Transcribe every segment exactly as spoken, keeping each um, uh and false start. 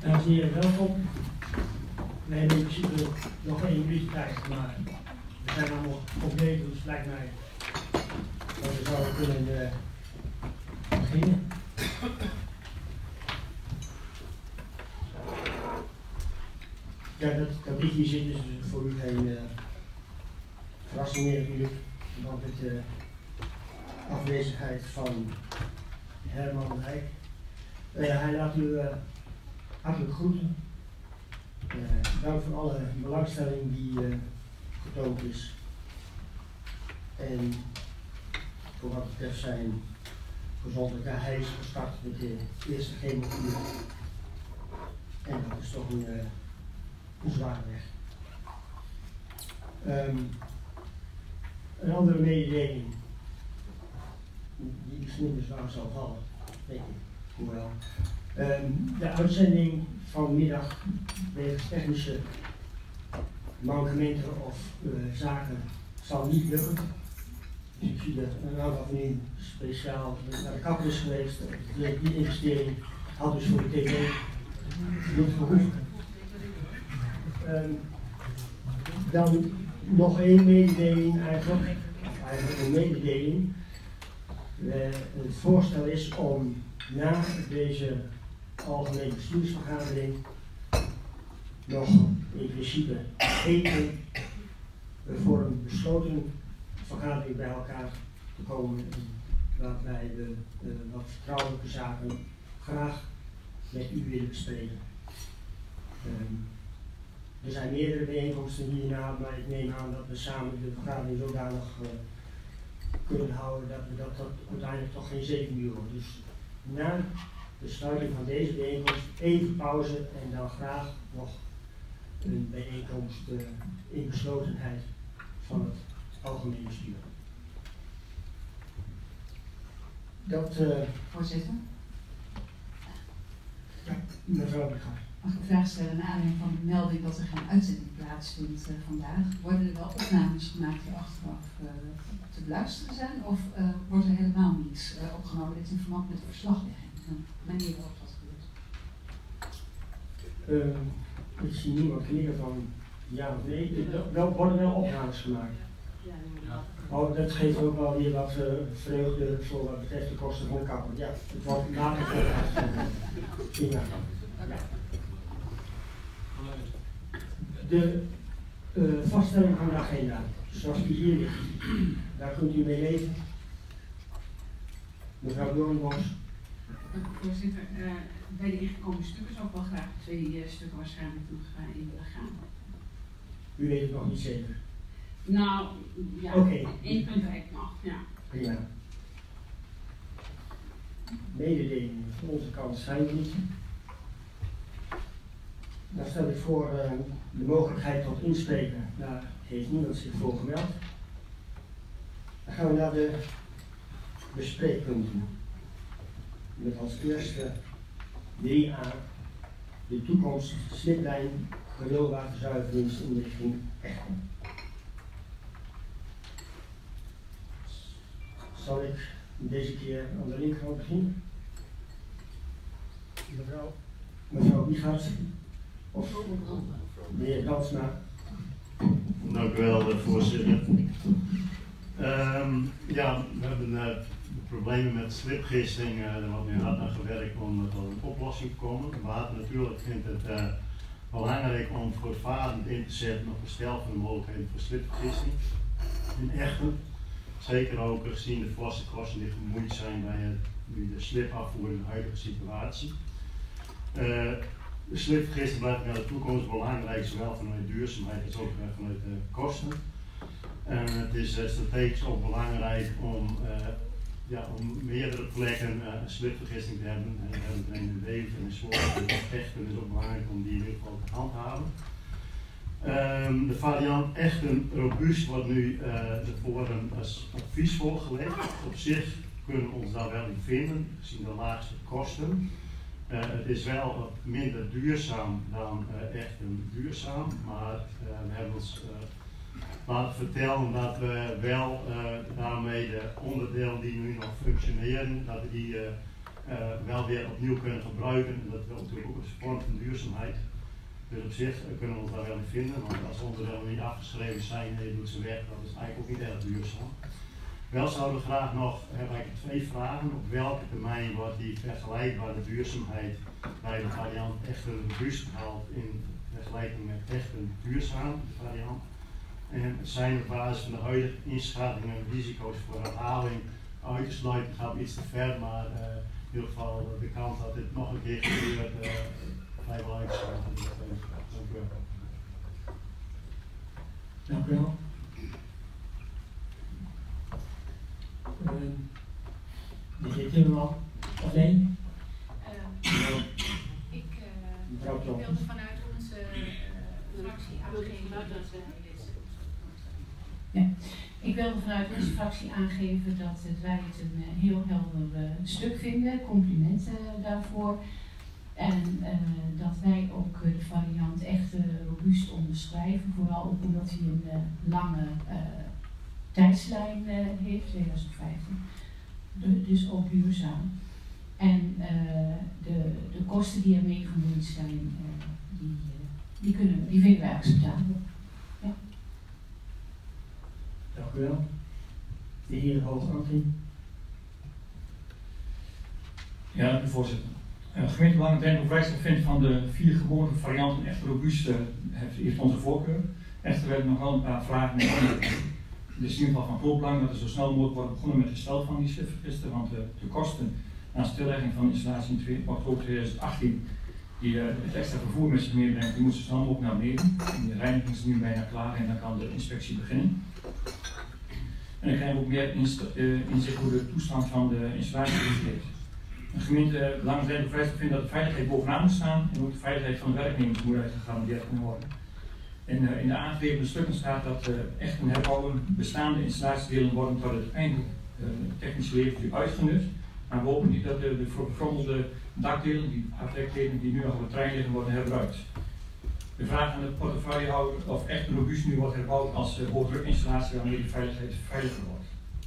Dames en heren, welkom. We hebben in principe nog één minuutje tijd, maar we zijn allemaal compleet, dus het lijkt mij dat we zouden kunnen uh, beginnen. Ja, dat, dat ik hier zit is dus voor u geen uh, verrassing meer natuurlijk, want met de afwezigheid van Herman Dijk. Uh, hij laat u uh, hartelijk groeten. Uh, dank voor alle belangstelling die uh, getoond is. En voor wat betreft zijn gezondheid, ja, hij is gestart met de eerste chemokuur. En dat is toch een, uh, een zware weg. Um, een andere mededeling, die iets minder zwaar zal vallen, denk ik, hoewel. Um, de uitzending vanmiddag wegens technische mankementen of uh, zaken zal niet lukken. Dus ik zie dat een aantal van u speciaal naar de kapper is geweest. Die investering had dus voor de tv niet gehoeven. Um, dan nog één mededeling eigenlijk, eigenlijk een mededeling. Uh, het voorstel is om na deze algemene bestuursvergadering nog in principe eten voor een besloten vergadering bij elkaar te komen, waarbij we uh, wat vertrouwelijke zaken graag met u willen bespreken. Um, er zijn meerdere bijeenkomsten hierna, maar ik neem aan dat we samen de vergadering zodanig uh, kunnen houden dat we dat, dat uiteindelijk toch geen zeven uur wordt. Dus na de sluiting van deze bijeenkomst even pauze en dan graag nog een bijeenkomst uh, in beslotenheid van het algemeen bestuur. Dat, uh, Voorzitter? Ja, mevrouw de Gaar. Mag ik een vraag stellen naar aanleiding van de melding dat er geen uitzending plaatsvindt uh, vandaag? Worden er wel opnames gemaakt die achteraf uh, te beluisteren zijn of uh, wordt er helemaal niets uh, opgenomen? Dit in verband met de verslaglegging. Manier waarop dat gebeurt. Uh, ik zie niemand knikken van ja of nee. Er wel, worden wel opnames gemaakt. Oh, dat geeft ook wel weer wat uh, vreugde voor wat betreft de kosten van de kapper. Ja, het wordt later voor ja. De uh, vaststelling van de agenda, zoals die hier ligt, daar kunt u mee leven. Mevrouw Doornbos. Voorzitter, uh, bij de ingekomen stukken zou ik wel graag twee uh, stukken waarschijnlijk nog uh, in willen gaan. U weet het nog niet zeker? Nou, ja, okay. één punt rijdt nog, ja. Prima. Mededelingen van onze kant zijn er niet. Dan stel ik voor uh, de mogelijkheid tot inspreken. Daar heeft niemand zich voor gemeld. Dan gaan we naar de bespreekpunten. Met als eerste drie a de toekomst sliplijn rioolwaterzuiveringsinrichting Echten. Zal ik deze keer aan de linkerkant beginnen? Mevrouw. Mevrouw Wiegaerts. Of de heer Brandsma. Dank u wel, voorzitter. Um, ja, we hebben uh, problemen met slipgisting, uh, daar wordt nu hard aan gewerkt om tot een oplossing te komen. Maar natuurlijk vindt het uh, belangrijk om voortvarend in te zetten op het stel van de mogelijkheden voor slipgisting in Echten. Zeker ook gezien de vaste kosten die gemoeid zijn bij het, de slipafvoer in de huidige situatie. Uh, de slipvergisting blijft naar de toekomst belangrijk, zowel vanuit duurzaamheid als ook vanuit de kosten. En het is uh, strategisch ook belangrijk om, uh, ja, om meerdere plekken uh, een slipvergisting te hebben. Uh, we hebben er een in Deventer en in Zwolle, dus Echten is ook belangrijk om die in ieder geval te handhaven. Um, de variant Echten robuust wordt nu uh, voor een als advies voorgelegd. Op zich kunnen we ons daar wel in vinden, gezien de laagste kosten. Uh, het is wel wat minder duurzaam dan uh, Echten duurzaam, maar uh, we hebben ons uh, laten vertellen dat we wel uh, daarmee de onderdelen die nu nog functioneren, dat we die uh, uh, wel weer opnieuw kunnen gebruiken. En dat wil natuurlijk ook een vorm van duurzaamheid. Dus op zich uh, kunnen we ons daar wel in vinden, want als onderdelen niet afgeschreven zijn en je doet ze weg, dat is eigenlijk ook niet erg duurzaam. Wel zouden we graag nog, hebben wij twee vragen, op welke termijn wordt die vergelijkbare duurzaamheid bij de variant echt robuust gehaald in vergelijking met echt een duurzame variant. En zijn op basis van de huidige inschattingen en risico's voor herhaling uit te sluiten, gaat iets te ver, maar uh, in ieder geval de kans dat dit nog een keer gebeurt, uh, vrijwel uitgesloten. Dank u wel. Dank u wel. Uh, de heer Timmerman, of nee? Uh, ik uh, wilde vanuit onze uh, fractie aangeven dat we Ja, ik wilde vanuit onze fractie aangeven dat het, wij het een uh, heel helder uh, stuk vinden, complimenten uh, daarvoor. En uh, dat wij ook uh, de variant echt uh, robuust onderschrijven, vooral ook omdat hij een uh, lange uh, tijdslijn uh, heeft, twintig vijftien, de, dus ook duurzaam. En uh, de, de kosten die ermee gemoeid zijn, uh, die, uh, die, kunnen, die vinden wij acceptabel. Ja. Dank u wel. De heer Hoogkanting. Ja, voorzitter. Uh, gemeente Belangen Drenthe-Overijssel vindt van de vier geboren varianten echt robuust, uh, heeft, heeft onze voorkeur. Echter werden nog wel een paar vragen. Het is in ieder geval van groot belang dat er zo snel mogelijk wordt begonnen met het herstel van die slipvergisten, want uh, de kosten na stillegging van de installatie in oktober tweeduizend achttien, die uh, het extra vervoer met zich meebrengt, die moet zo snel mogelijk naar beneden. En de reiniging is nu bijna klaar en dan kan de inspectie beginnen. En dan krijgen we ook meer inzicht hoe de toestand van de installatie is. De gemeente Belangen Drenthe-Overijssel vindt dat de veiligheid bovenaan moet staan en ook de veiligheid van de werknemers moet gegarandeerd kunnen worden. En uh, in de aangegeven stukken staat dat uh, echt een herbouwen bestaande installatiedelen worden tot het eindelijk uh, technische levensduur uitgenut. Maar we hopen niet dat de, de verfrommelde dakdelen, die afdekdelen die nu nog op de trein liggen, worden herbruikt. We vragen aan de portefeuillehouder of echt robuust nu wordt herbouwd als uh, hoogdrukinstallatie waarmee de veiligheid veiliger wordt.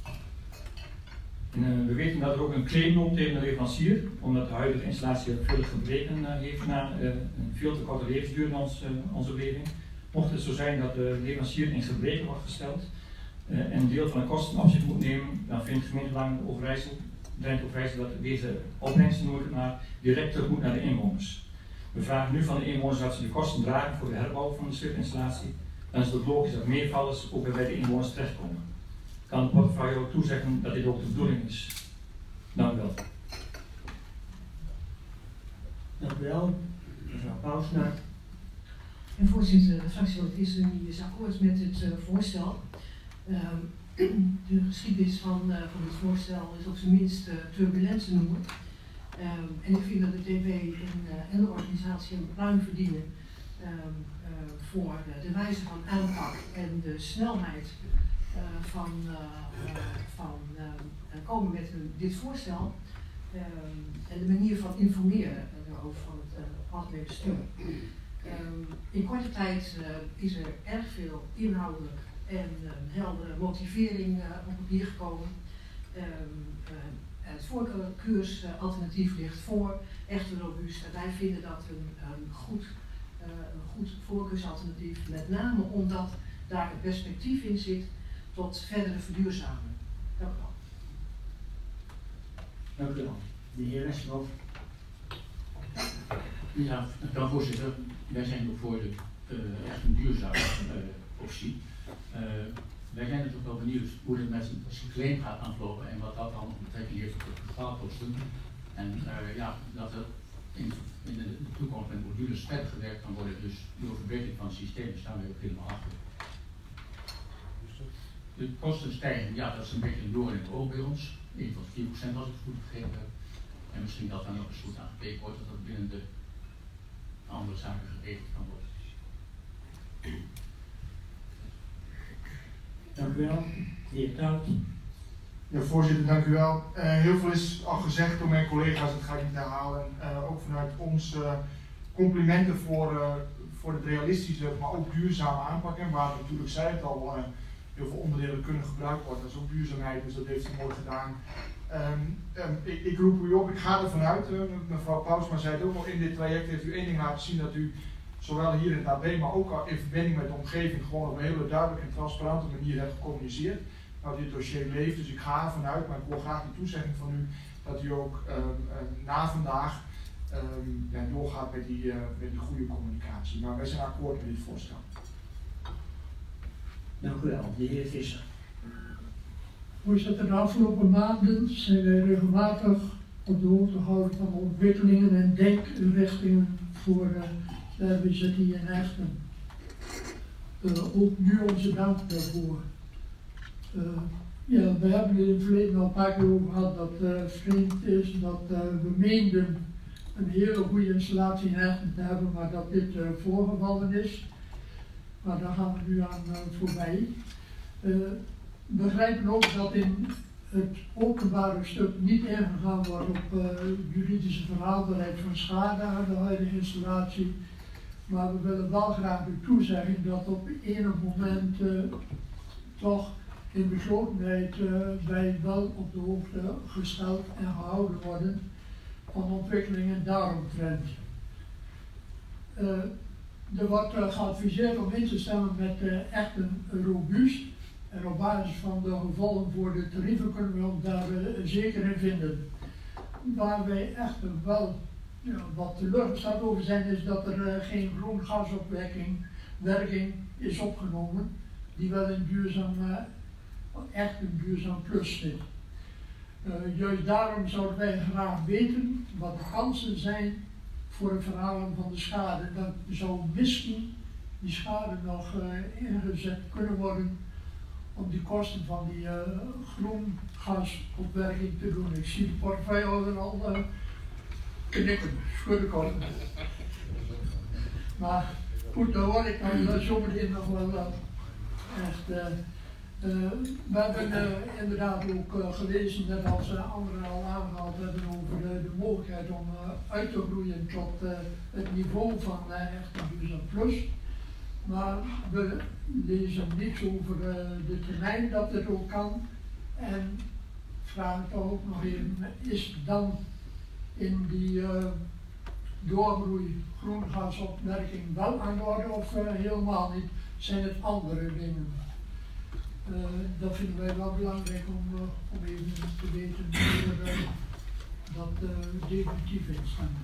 En, uh, we weten dat er ook een claim loopt tegen de leverancier, omdat de huidige installatie veel gebreken uh, heeft na uh, een veel te korte levensduur in ons, uh, onze beleving. Mocht het zo zijn dat de leverancier in gebreken wordt gesteld uh, en een deel van de kosten op zich moet nemen, dan vindt de gemeente Belangen Overijssel, Drenthe-Overijssel dat deze opbrengsten nooit maar direct terug moet naar de inwoners. We vragen nu van de inwoners dat ze de kosten dragen voor de herbouw van de slipinstallatie. Dan is het ook logisch dat meervallers ook weer bij de inwoners terechtkomen. Kan de portefeuille ook toezeggen dat dit ook de bedoeling is? Dank u wel. Dank u wel. Mevrouw Pausnaar. En voorzitter, de fractie is, is akkoord met het uh, voorstel. Uh, de geschiedenis van, uh, van het voorstel is op zijn minst uh, turbulent te noemen. Uh, en ik vind dat de D B en, uh, en de organisatie een pluim verdienen uh, uh, voor uh, de wijze van aanpak en de snelheid uh, van, uh, uh, van uh, komen met een, dit voorstel. Uh, en de manier van informeren uh, over van het uh, algemeen bestuur. Um, in korte tijd uh, is er erg veel inhoudelijk en uh, heldere motivering uh, op papier gekomen. Um, uh, het voorkeursalternatief ligt voor, echt robuust. En wij vinden dat een, een, goed, uh, een goed voorkeursalternatief, met name omdat daar het perspectief in zit tot verdere verduurzaming. Dank u wel. Dank u wel. De heer Westerhof. Ja, dank u wel, voorzitter. Wij zijn ook voor de uh, echt een duurzame uh, optie. Uh, wij zijn natuurlijk wel benieuwd hoe het met zijn claim gaat aflopen en wat dat dan betrekking heeft op de totaalkosten. En uh, ja, dat er in, in de, de toekomst met modules verder gewerkt kan worden, dus door verbetering van het systeem, daar staan wij ook helemaal achter. De kostenstijging, ja, dat is een beetje een door in het oog bij ons. één tot vier procent als ik het goed begrepen heb. En misschien dat dan nog eens goed aan gekeken wordt, dat dat binnen de andere zaken geregeld kan worden. Dank u wel. De heer Kout. Ja, voorzitter, dank u wel. Uh, heel veel is al gezegd door mijn collega's, dat ga ik niet herhalen. Uh, ook vanuit ons uh, complimenten voor, uh, voor het realistische, maar ook duurzame aanpak. En waar natuurlijk zei het al, uh, heel veel onderdelen kunnen gebruikt worden. Dat is ook duurzaamheid, dus dat heeft hij mooi gedaan. Um, um, ik, ik roep u op, ik ga ervan uit, uh, mevrouw Pausma zei het ook al, in dit traject heeft u één ding laten zien, dat u zowel hier in het A B, maar ook al in verbinding met de omgeving gewoon op een hele duidelijke en transparante manier hebt gecommuniceerd. Nou, dit dossier leeft, dus ik ga ervan uit, maar ik wil graag die toezegging van u dat u ook um, um, na vandaag um, ja, doorgaat met die, uh, met die goede communicatie. Maar wij zijn akkoord met dit voorstel. Dank u wel, de heer Visser. Voorzitter, de afgelopen maanden zijn wij regelmatig op de hoogte gehouden van de ontwikkelingen en denkrichtingen voor uh, de R B Z I en Egten. Uh, ook nu onze dank daarvoor. Uh, ja, we hebben er in het verleden al een paar keer over gehad dat het uh, vreemd is dat uh, we meenden een hele goede installatie in Egten te hebben, maar dat dit uh, voorgevallen is. Maar daar gaan we nu aan uh, voorbij. Uh, We begrijpen ook dat in het openbare stuk niet ingegaan wordt op uh, juridische verhaalbaarheid van schade aan de huidige installatie. Maar we willen wel graag de toezegging dat op enig moment uh, toch in beslotenheid uh, wij wel op de hoogte gesteld en gehouden worden van ontwikkelingen daaromtrent. Uh, er wordt uh, geadviseerd om in te stemmen met uh, echt een robuust. En op basis van de gevolgen voor de tarieven kunnen we ons daar uh, zeker in vinden. Waar wij echter wel ja, wat teleurgesteld over zijn, is dat er uh, geen groengasopwekking werking is opgenomen, die wel in duurzaam, uh, echt een duurzaam plus zit. Uh, juist daarom zouden wij graag weten wat de kansen zijn voor het verhalen van de schade. Dan zou misschien die schade nog uh, ingezet kunnen worden om die kosten van die uh, groengasopwerking te doen. Ik zie de portefeuillehouder al uh, knikken, schudden kosten. Maar goed, daar hoor ik dan uh, zometeen nog wel uh, echt. Uh, uh, we hebben uh, inderdaad ook uh, gelezen, net als uh, anderen al aangehaald hebben, over uh, de mogelijkheid om uh, uit te groeien tot uh, het niveau van uh, echt een duurzaam plus. Maar we lezen niets over uh, de termijn dat het ook kan. En vraag ik toch ook nog even, is dan in die uh, doorgroei groengasopwerking wel aan de orde of uh, helemaal niet? Zijn het andere dingen? Uh, dat vinden wij wel belangrijk om, uh, om even te weten hoe we uh, dat uh, definitief instemmen.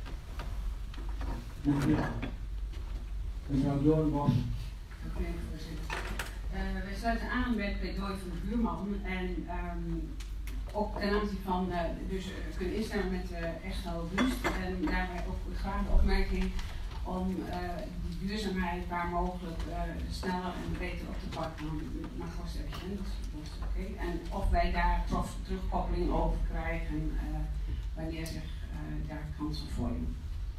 Dank u wel. Mevrouw Doornbos. Dank u, voorzitter. Uh, wij sluiten aan bij het pleidooi van de buurman en um, ook ten aanzien van uh, dus uh, kunnen instemmen met uh, echt robuust en daarbij ook graag de opmerking om uh, die duurzaamheid waar mogelijk uh, sneller en beter op te pakken dan maar voorstelletje. Dat, dat is oké. Okay. En of wij daar toch terugkoppeling over krijgen uh, wanneer zich uh, daar kansen voordoen.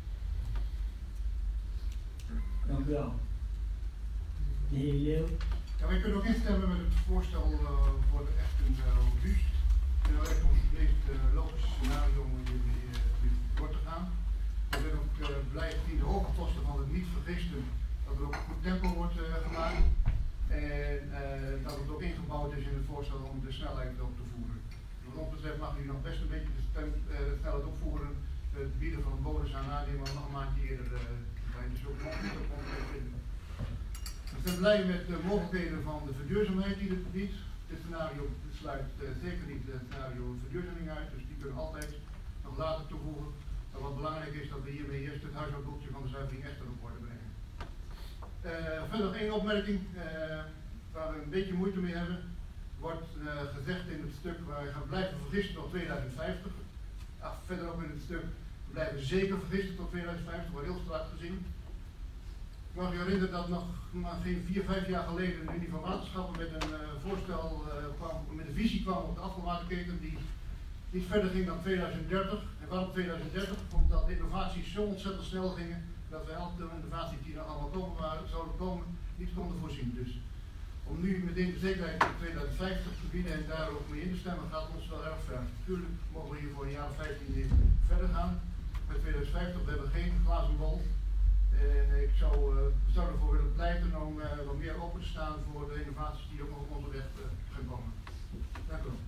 Dank u wel. De heer Leeuw. Ja, wij kunnen ook instemmen met het voorstel uh, voor de echt een uh, robuust. En dat lijkt ons het meest uh, logische scenario om hiermee uh, door te gaan. We zijn ook uh, blij dat in de hoge kosten van het niet vergisten, dat er ook een goed tempo wordt uh, gemaakt. En uh, dat het ook ingebouwd is in het voorstel om de snelheid op te voeren. Wat ons betreft mag u nog best een beetje de, stem, uh, de snelheid opvoeren. Het bieden van een bonus aan aannemer nog een maandje eerder. Uh, Dus ook mogelijk op ons vinden. We zijn blij met de mogelijkheden van de verduurzaamheid die dit biedt. Dit scenario sluit uh, zeker niet het scenario verduurzaming uit, dus die kunnen altijd nog later toevoegen. Maar wat belangrijk is dat we hiermee eerst het huishoudboekje van de zuivering echt op orde brengen. Uh, verder nog één opmerking uh, waar we een beetje moeite mee hebben. Wordt uh, gezegd in het stuk waar we gaan blijven vergisten tot tweeduizend vijftig. Ach, verder ook in het stuk. We blijven zeker vergisten tot tweeduizend vijftig, wordt heel strak gezien. Ik mag je herinneren dat nog maar geen vier, vijf jaar geleden de Unie van Waterschappen met een uh, voorstel uh, kwam, met een visie kwam op de afvalwaterketen die niet verder ging dan tweeduizend dertig. En waarom tweeduizend dertig? Omdat de innovaties zo ontzettend snel gingen dat wij elke innovatie die er allemaal komen waren, zouden komen, niet konden voorzien. Dus om nu meteen de zekerheid tot tweeduizend vijftig te bieden en daar ook mee in te stemmen gaat ons wel erg ver. Natuurlijk mogen we hier voor een jaar of vijftien verder gaan. Met tweeduizend vijftig, we hebben geen glazen bol. En ik zou, uh, zou ervoor willen pleiten om uh, wat meer open te staan voor de innovaties die ook nog op onze weg uh, gaan komen. Dank u wel.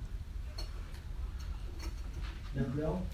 Dank u wel.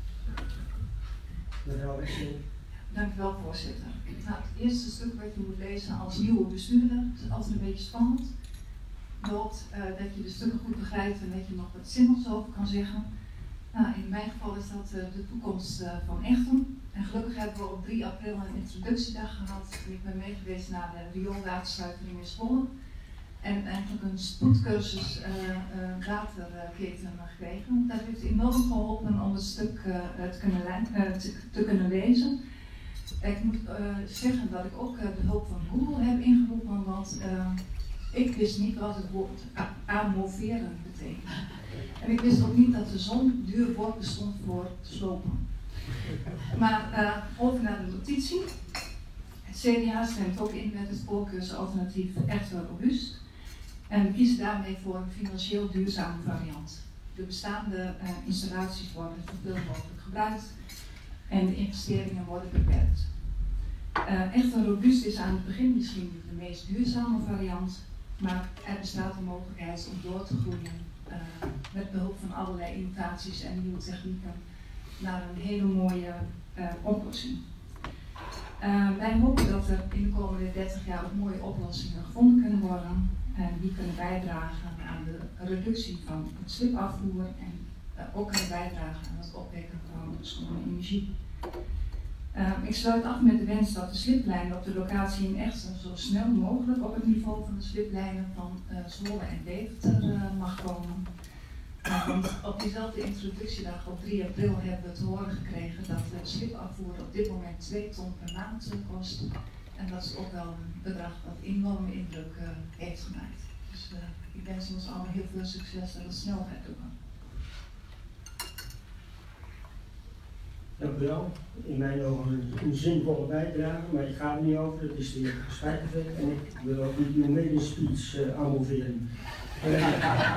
Mevrouw Wessel. Dank u wel, voorzitter. Nou, het eerste stuk wat je moet lezen als nieuwe bestuurder is altijd een beetje spannend. Dat, uh, dat je de stukken goed begrijpt en dat je nog wat zinnigs over kan zeggen. Nou, in mijn geval is dat uh, de toekomst uh, van Echtem. En gelukkig hebben we op drie april een introductiedag gehad. Ik ben meegeweest naar de rioolwatersluiting in Zwolle. En eigenlijk een spoedcursus uh, uh, waterketen gekregen. Dat heeft enorm geholpen om het stuk uh, te, kunnen uh, te, te kunnen lezen. Ik moet uh, zeggen dat ik ook uh, de hulp van Google heb ingeroepen, want uh, ik wist niet wat het woord amoveren betekent. En ik wist ook niet dat de zon duur woord bestond voor slopen. Maar uh, over naar de notitie. Het C D A stemt ook in met het voorkeursalternatief Echter Robuust. En we kiezen daarmee voor een financieel duurzame variant. De bestaande uh, installaties worden zoveel mogelijk gebruikt en de investeringen worden beperkt. Uh, Echter Robuust is aan het begin misschien niet de meest duurzame variant, maar er bestaat een mogelijkheid om door te groeien uh, met behulp van allerlei innovaties en nieuwe technieken naar een hele mooie uh, oplossing. Uh, wij hopen dat er in de komende dertig jaar ook mooie oplossingen gevonden kunnen worden en die kunnen bijdragen aan de reductie van het slipafvoer en uh, ook kunnen bijdragen aan het opwekken van schone energie. Uh, ik sluit af met de wens dat de sliplijnen op de locatie in Echtem zo snel mogelijk op het niveau van de sliplijnen van uh, Zwolle en Deventer uh, mag komen. Uh, want op diezelfde introductiedag op drie april hebben we te horen gekregen dat het slipafvoer op dit moment twee ton per maand uh, kost. En dat is ook wel een bedrag dat enorme indruk uh, heeft gemaakt. Dus uh, ik wens ons allemaal heel veel succes en dat snel gaat doen. Dank u wel. In mijn ogen een, een zinvolle bijdrage, maar ik ga er niet over, dat is de heer Spijkerveld en ik wil ook niet uw medespeech uh, aanmoveren. Uh,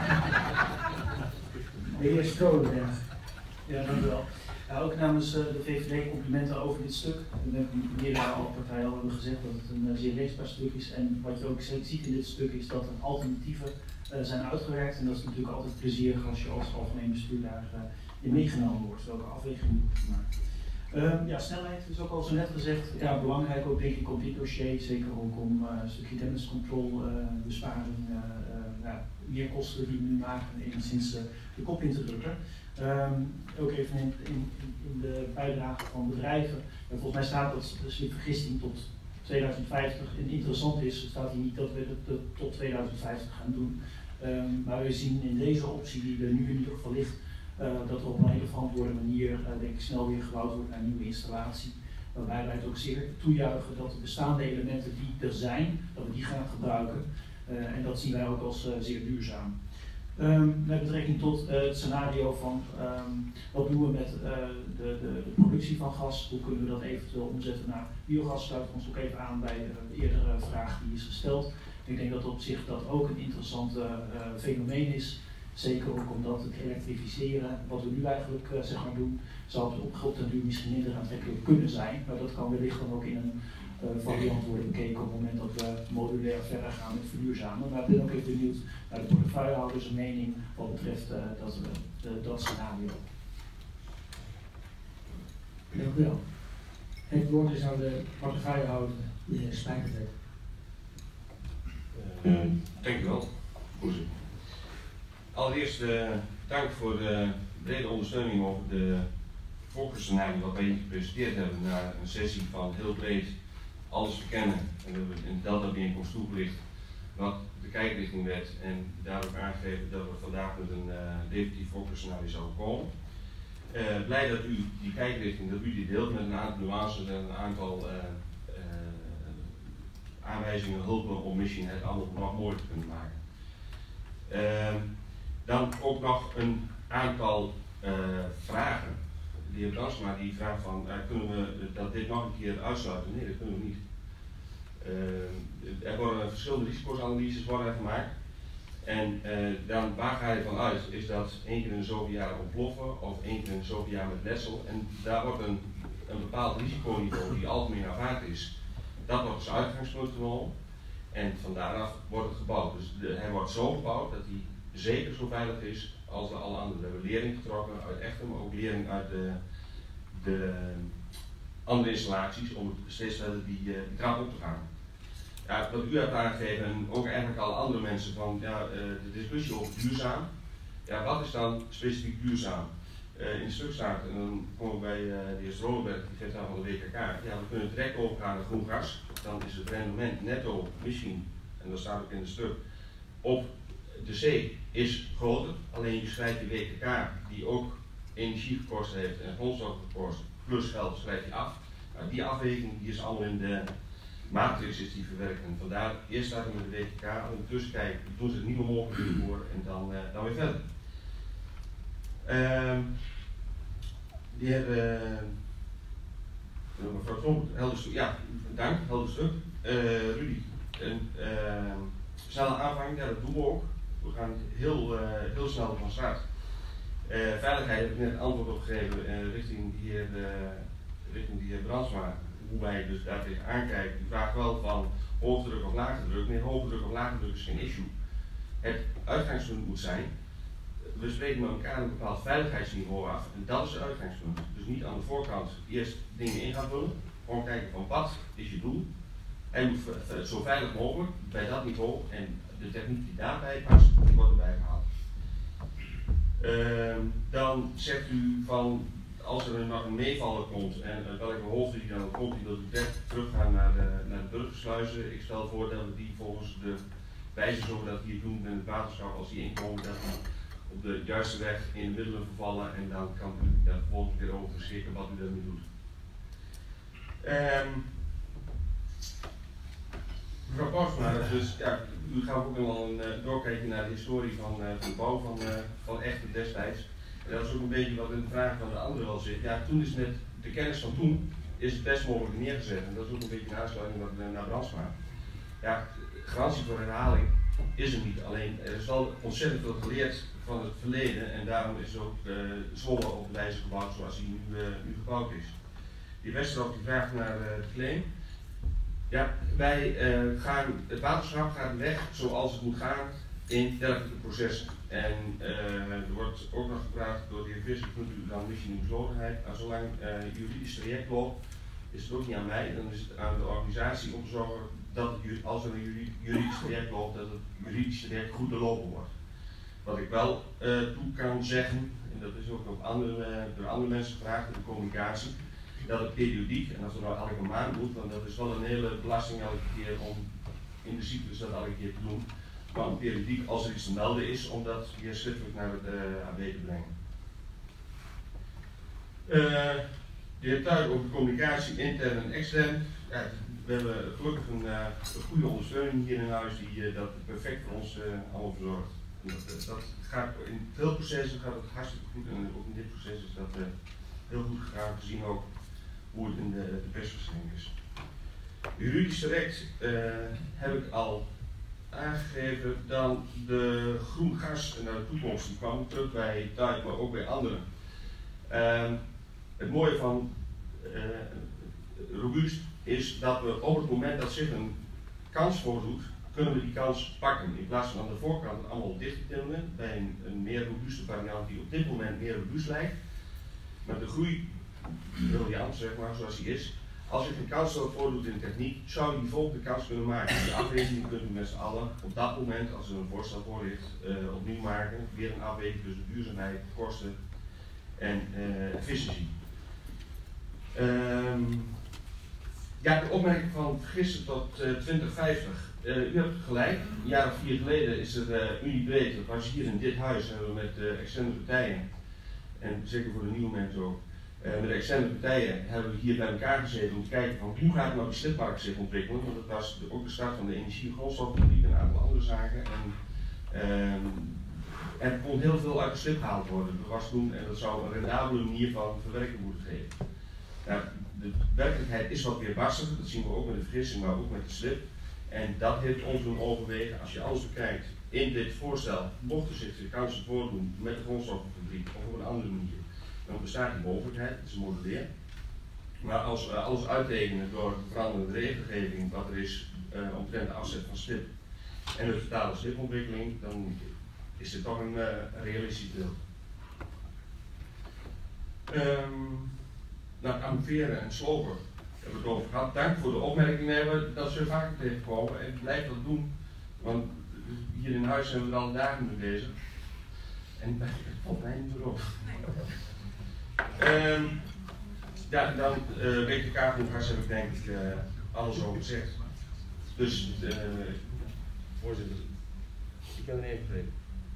de heer Strolenberg. Ja, dank u wel. Ja, ook namens uh, de V V D complimenten over dit stuk. We hebben meerdere al partijen al hebben gezegd dat het een uh, zeer leesbaar stuk is. En wat je ook ziet in dit stuk is dat er alternatieven uh, zijn uitgewerkt. En dat is natuurlijk altijd plezierig als je als algemeen bestuur daar uh, in meegenomen wordt. Welke afwegingen moet gemaakt. Uh, ja, snelheid is ook al zo net gezegd. Ja, belangrijk ook denk ik op dit dossier. Zeker ook om uh, een stukje damage control, uh, besparing, uh, uh, ja, meer kosten die we nu maken, enigszins uh, de kop in te drukken. Um, ook even in, in, in de bijdrage van bedrijven. Uh, volgens mij staat dat de slipvergisting tot tweeduizend vijftig. En interessant is, staat hier niet dat we het tot tweeduizend vijftig gaan doen. Um, maar we zien in deze optie die er nu in ieder geval ligt, uh, dat er op een hele verantwoorde manier uh, denk ik snel weer gebouwd wordt naar een nieuwe installatie. Waarbij wij het ook zeer toejuichen dat de bestaande elementen die er zijn, dat we die gaan gebruiken. Uh, en dat zien wij ook als uh, zeer duurzaam. Um, met betrekking tot uh, het scenario van um, wat doen we met uh, de, de, de productie van gas, hoe kunnen we dat eventueel omzetten naar biogas, sluit ons ook even aan bij uh, de eerdere vraag die is gesteld. Ik denk dat op zich dat ook een interessant uh, uh, fenomeen is, zeker ook omdat het elektrificeren, wat we nu eigenlijk uh, zeg maar doen, zou het op grote duur misschien minder aantrekkelijk kunnen zijn, maar dat kan wellicht dan ook in een Uh, variant worden bekeken op het moment dat we modulair verder gaan met verduurzamen. Maar ik ben ook even benieuwd naar de portefeuillehouders een mening wat betreft uh, dat, uh, dat scenario. Dank u wel. Het woord is aan de portefeuillehouder, de heer Spijkerveld. Uh, dank u wel, voorzitter. Allereerst uh, dank voor de brede ondersteuning over de voorkeursscenario wat wij gepresenteerd hebben na een sessie van heel breed alles verkennen. En we hebben in Delta-bijeenkomst toegelicht wat de kijkrichting werd en daarop aangegeven dat we vandaag met een uh, definitief voorkeursscenario zouden komen. Uh, blij dat u die kijkrichting, dat u die deelt met een aantal nuances en een aantal uh, uh, aanwijzingen, hulpen om misschien het allemaal nog mooier te kunnen maken. Uh, dan ook nog een aantal uh, vragen. De heer Brandsma die vraagt van, uh, kunnen we dat dit nog een keer uitsluiten? Nee, dat kunnen we niet. Uh, er worden verschillende risicoanalyses worden gemaakt. En uh, dan, waar ga je van uit? Is dat één keer in de zoveel jaar ontploffen of één keer in de zoveel jaar met letsel? En daar wordt een een bepaald risiconiveau die algemeen aanvaard is, dat wordt als uitgangspunt genomen. En van daaraf wordt het gebouwd. Dus de, hij wordt zo gebouwd dat hij zeker zo veilig is als de alle anderen. We hebben lering getrokken uit Echtem, maar ook lering uit de, de andere installaties om steeds verder die, uh, die trap op te gaan. Ja, wat u hebt aangegeven en ook eigenlijk alle andere mensen van ja, uh, de discussie over duurzaam. Ja, wat is dan specifiek duurzaam? Uh, in het stuk staat, en dan komen we bij uh, de heer Strolenberg, die geeft aan van de W K K. Ja, we kunnen direct overgaan naar groen gas. Dan is het rendement netto misschien, en dat staat ook in het stuk, op de zee is groter. Alleen je schrijft die W K K, die ook energie gekost heeft en grondstoffen gekost, plus geld schrijf je af. Nou, die afweging die is allemaal in de matrix is die verwerkt. En vandaar eerst starten we met de W K K, ondertussen kijken, doen ze het niet meer mogelijk voor en dan, uh, dan weer verder. Uh, de heer uh, mevrouw Tromp, helder stuk, ja, dank, helder stuk. Uh, Rudy, een uh, snelle aanvang, ja, dat doen we ook. We gaan heel, uh, heel snel van start. Uh, veiligheid heb ik net een antwoord op gegeven uh, richting de heer, uh, richting de heer Brandsma. Hoe wij dus daar tegen aankijken. Die vraagt wel van hoge druk of lage druk. Nee, hoge druk of lage druk is geen issue. Het uitgangspunt moet zijn, we spreken met elkaar een bepaald veiligheidsniveau af en dat is het uitgangspunt. Dus niet aan de voorkant eerst dingen in gaan vullen, gewoon kijken van wat is je doel. Hij moet zo veilig mogelijk bij dat niveau en de techniek die daarbij past, die wordt erbij gehaald. Uh, dan zegt u van als er nog een meevaller komt en uh, welke hoogte die dan komt, die wil u direct teruggaan naar de, naar de burgersluizen. Ik stel voor dat we die volgens de wijze zoals we dat hier doen met het waterschap, als die inkomen, dat die op de juiste weg in de middelen vervallen en dan kan u daar vervolgens weer over beschikken wat u daarmee doet. Um, mevrouw Pausma, dus ja, u gaat ook nog wel een uh, doorkijken naar de historie van, uh, van de bouw van, uh, van Echtem destijds. En dat is ook een beetje wat in de vraag van de anderen wel zit. Ja, toen is met de kennis van toen is het best mogelijk neergezet en dat is ook een beetje een aansluiting wat, uh, naar Brandsma. Ja, garantie voor herhaling is er niet. Alleen er is wel ontzettend veel geleerd van het verleden en daarom is ook uh, Zwolle op de wijze gebouwd zoals hij nu, uh, nu gebouwd is. Die Westerhof die vraagt naar uh, de claim. Ja, wij uh, gaan, het waterschap gaat weg zoals het moet gaan in dergelijke processen. En uh, er wordt ook nog gevraagd door de heer Visser, kunt u dan misschien in beslotenheid. En zolang uh, juridisch traject loopt, is het ook niet aan mij, dan is het aan de organisatie om te zorgen dat het, als er een juridisch traject loopt, dat het juridisch traject goed doorlopen wordt. Wat ik wel uh, toe kan zeggen, en dat is ook op andere, uh, door andere mensen gevraagd in de communicatie, dat het periodiek, en als het nou elke maand moet, want dat is wel een hele belasting elke keer om in de cyclus dat elke keer te doen, maar een periodiek als er iets te melden is, om dat weer schriftelijk naar het uh, A B te brengen. Uh, de heer Tuig over communicatie, intern en extern. Ja, we hebben gelukkig een, uh, een goede ondersteuning hier in huis die uh, dat perfect voor ons uh, allemaal verzorgt. Dat, dat gaat, in veel processen gaat het hartstikke goed en ook in dit proces is dat uh, heel goed gegaan, gezien ook hoe het in de, de persverschijning is. Juridisch direct uh, heb ik al aangegeven, dan de groen gas naar de toekomst, die kwam terug bij Tuig, maar ook bij anderen. Uh, het mooie van uh, robuust is dat we op het moment dat zich een kans voordoet, kunnen we die kans pakken. In plaats van aan de voorkant allemaal dicht te tillen bij een, een meer robuuste variant die op dit moment meer robuust lijkt. Maar de groei, briljant zeg maar, zoals die is, als zich een kans voordoet in de techniek, zou je die volgende kans kunnen maken. Die afweging kunnen we met z'n allen op dat moment, als er een voorstel voor ligt, uh, opnieuw maken. Weer een afweging tussen duurzaamheid, kosten en uh, efficiëntie. Um, ja, de opmerking van gisteren tot uh, twintig vijftig. Uh, u hebt gelijk, een jaar of vier geleden is er uh, Unibreed, dat was hier in dit huis, hebben we met uh, externe partijen, en zeker voor de nieuwe mensen ook, uh, met de externe partijen hebben we hier bij elkaar gezeten om te kijken van hoe gaat nou die slippark zich ontwikkelen, want dat was de, ook de start van de energie- en grondstoffabriek en een aantal andere zaken. En, uh, er kon heel veel uit de slip gehaald worden. Er was toen, en dat zou een rendabele manier van verwerking moeten geven. Nou, de werkelijkheid is wat weerbarstiger, dat zien we ook met de vergissing, maar ook met de slip. En dat heeft ons doen overwegen, als je alles bekijkt in dit voorstel, mochten zich de kansen voordoen met de grondstoffenfabriek of op een andere manier, dan bestaat die mogelijkheid, het is een modelleren. Maar als we alles uittekenen door veranderende regelgeving wat er is uh, omtrent de afzet van SLIP en de totale SLIP-ontwikkeling, dan is dit toch een uh, realistisch beeld. Um, nou, amoveren en slopen hebben we het over gehad. Dank voor de opmerkingen, hebben dat ze vaker tegenkomen en blijf dat doen, want hier in huis zijn we al dagen mee bezig en het valt mij niet erop. Um, ja, dan uh, W T K-congres heb ik denk ik uh, alles over gezegd. Dus, uh, voorzitter, ik ben er even gegeven.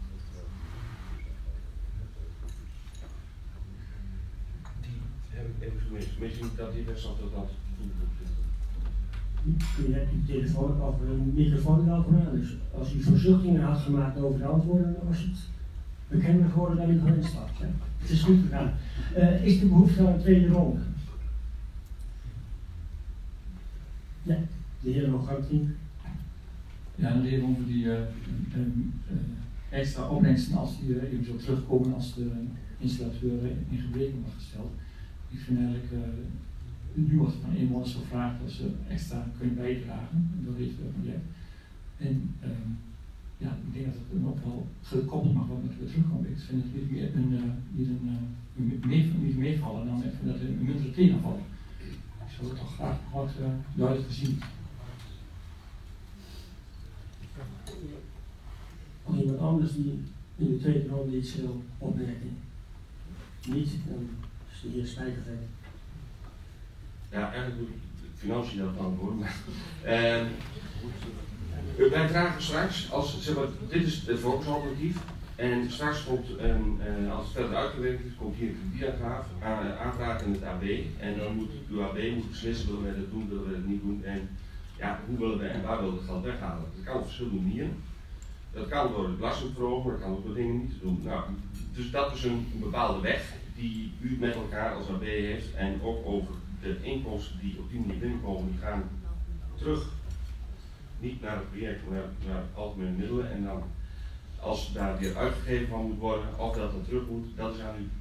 Heb ik even gemist. Misschien dat die best altijd dat Je hebt die telefoon of een microfoon wel gedaan, dus als u verzuchtingen had gemaakt over de antwoorden, dan was het bekender geworden dan u erin staat. Het is goed gegaan. Uh, is de behoefte aan een tweede ronde? Nee, de heer nog gang tien. Ja, de heer over die uh, uh, uh, extra opbrengsten als die uh, even zo terugkomen als de installateur in gebreken wordt gesteld. Ik vind eigenlijk, uh, nu wordt van inwoners gevraagd dat ze extra kunnen bijdragen door dit project. En uh, ja, ik denk dat het ook wel gekoppeld mag worden met weer terugkomen. Ik vind het niet meer een, uh, niet een, uh, meer, niet meevallen dan even dat een muntere tegenvallen. Ik zou het toch graag wat uh, duidelijk gezien. Of iemand anders die in de tweede ronde iets wil opmerken? Niet, dan is de heer Spijkerveen. Ja, eigenlijk moet ik financiën dat antwoorden. uh, wij dragen straks, als, zeg maar, dit is het volksalternatief. En straks komt, um, uh, als het verder uitgewerkt is, komt hier een kredietaanvraag aan, aanvraag in het A B. En dan moet uw A B moet beslissen, willen wij dat doen, willen wij dat niet doen. En ja, hoe willen wij en waar willen we het geld weghalen? Dat kan op verschillende manieren. Dat kan door de belasting te verhogen, maar dat kan ook door dingen niet te doen. Nou, dus dat is een, een bepaalde weg die u met elkaar als A B heeft. En ook over de inkomsten die op die manier binnenkomen, die gaan terug. Niet naar het project, maar naar, naar algemene middelen. En dan, als daar weer uitgegeven van moet worden, of dat dan terug moet, dat is aan u.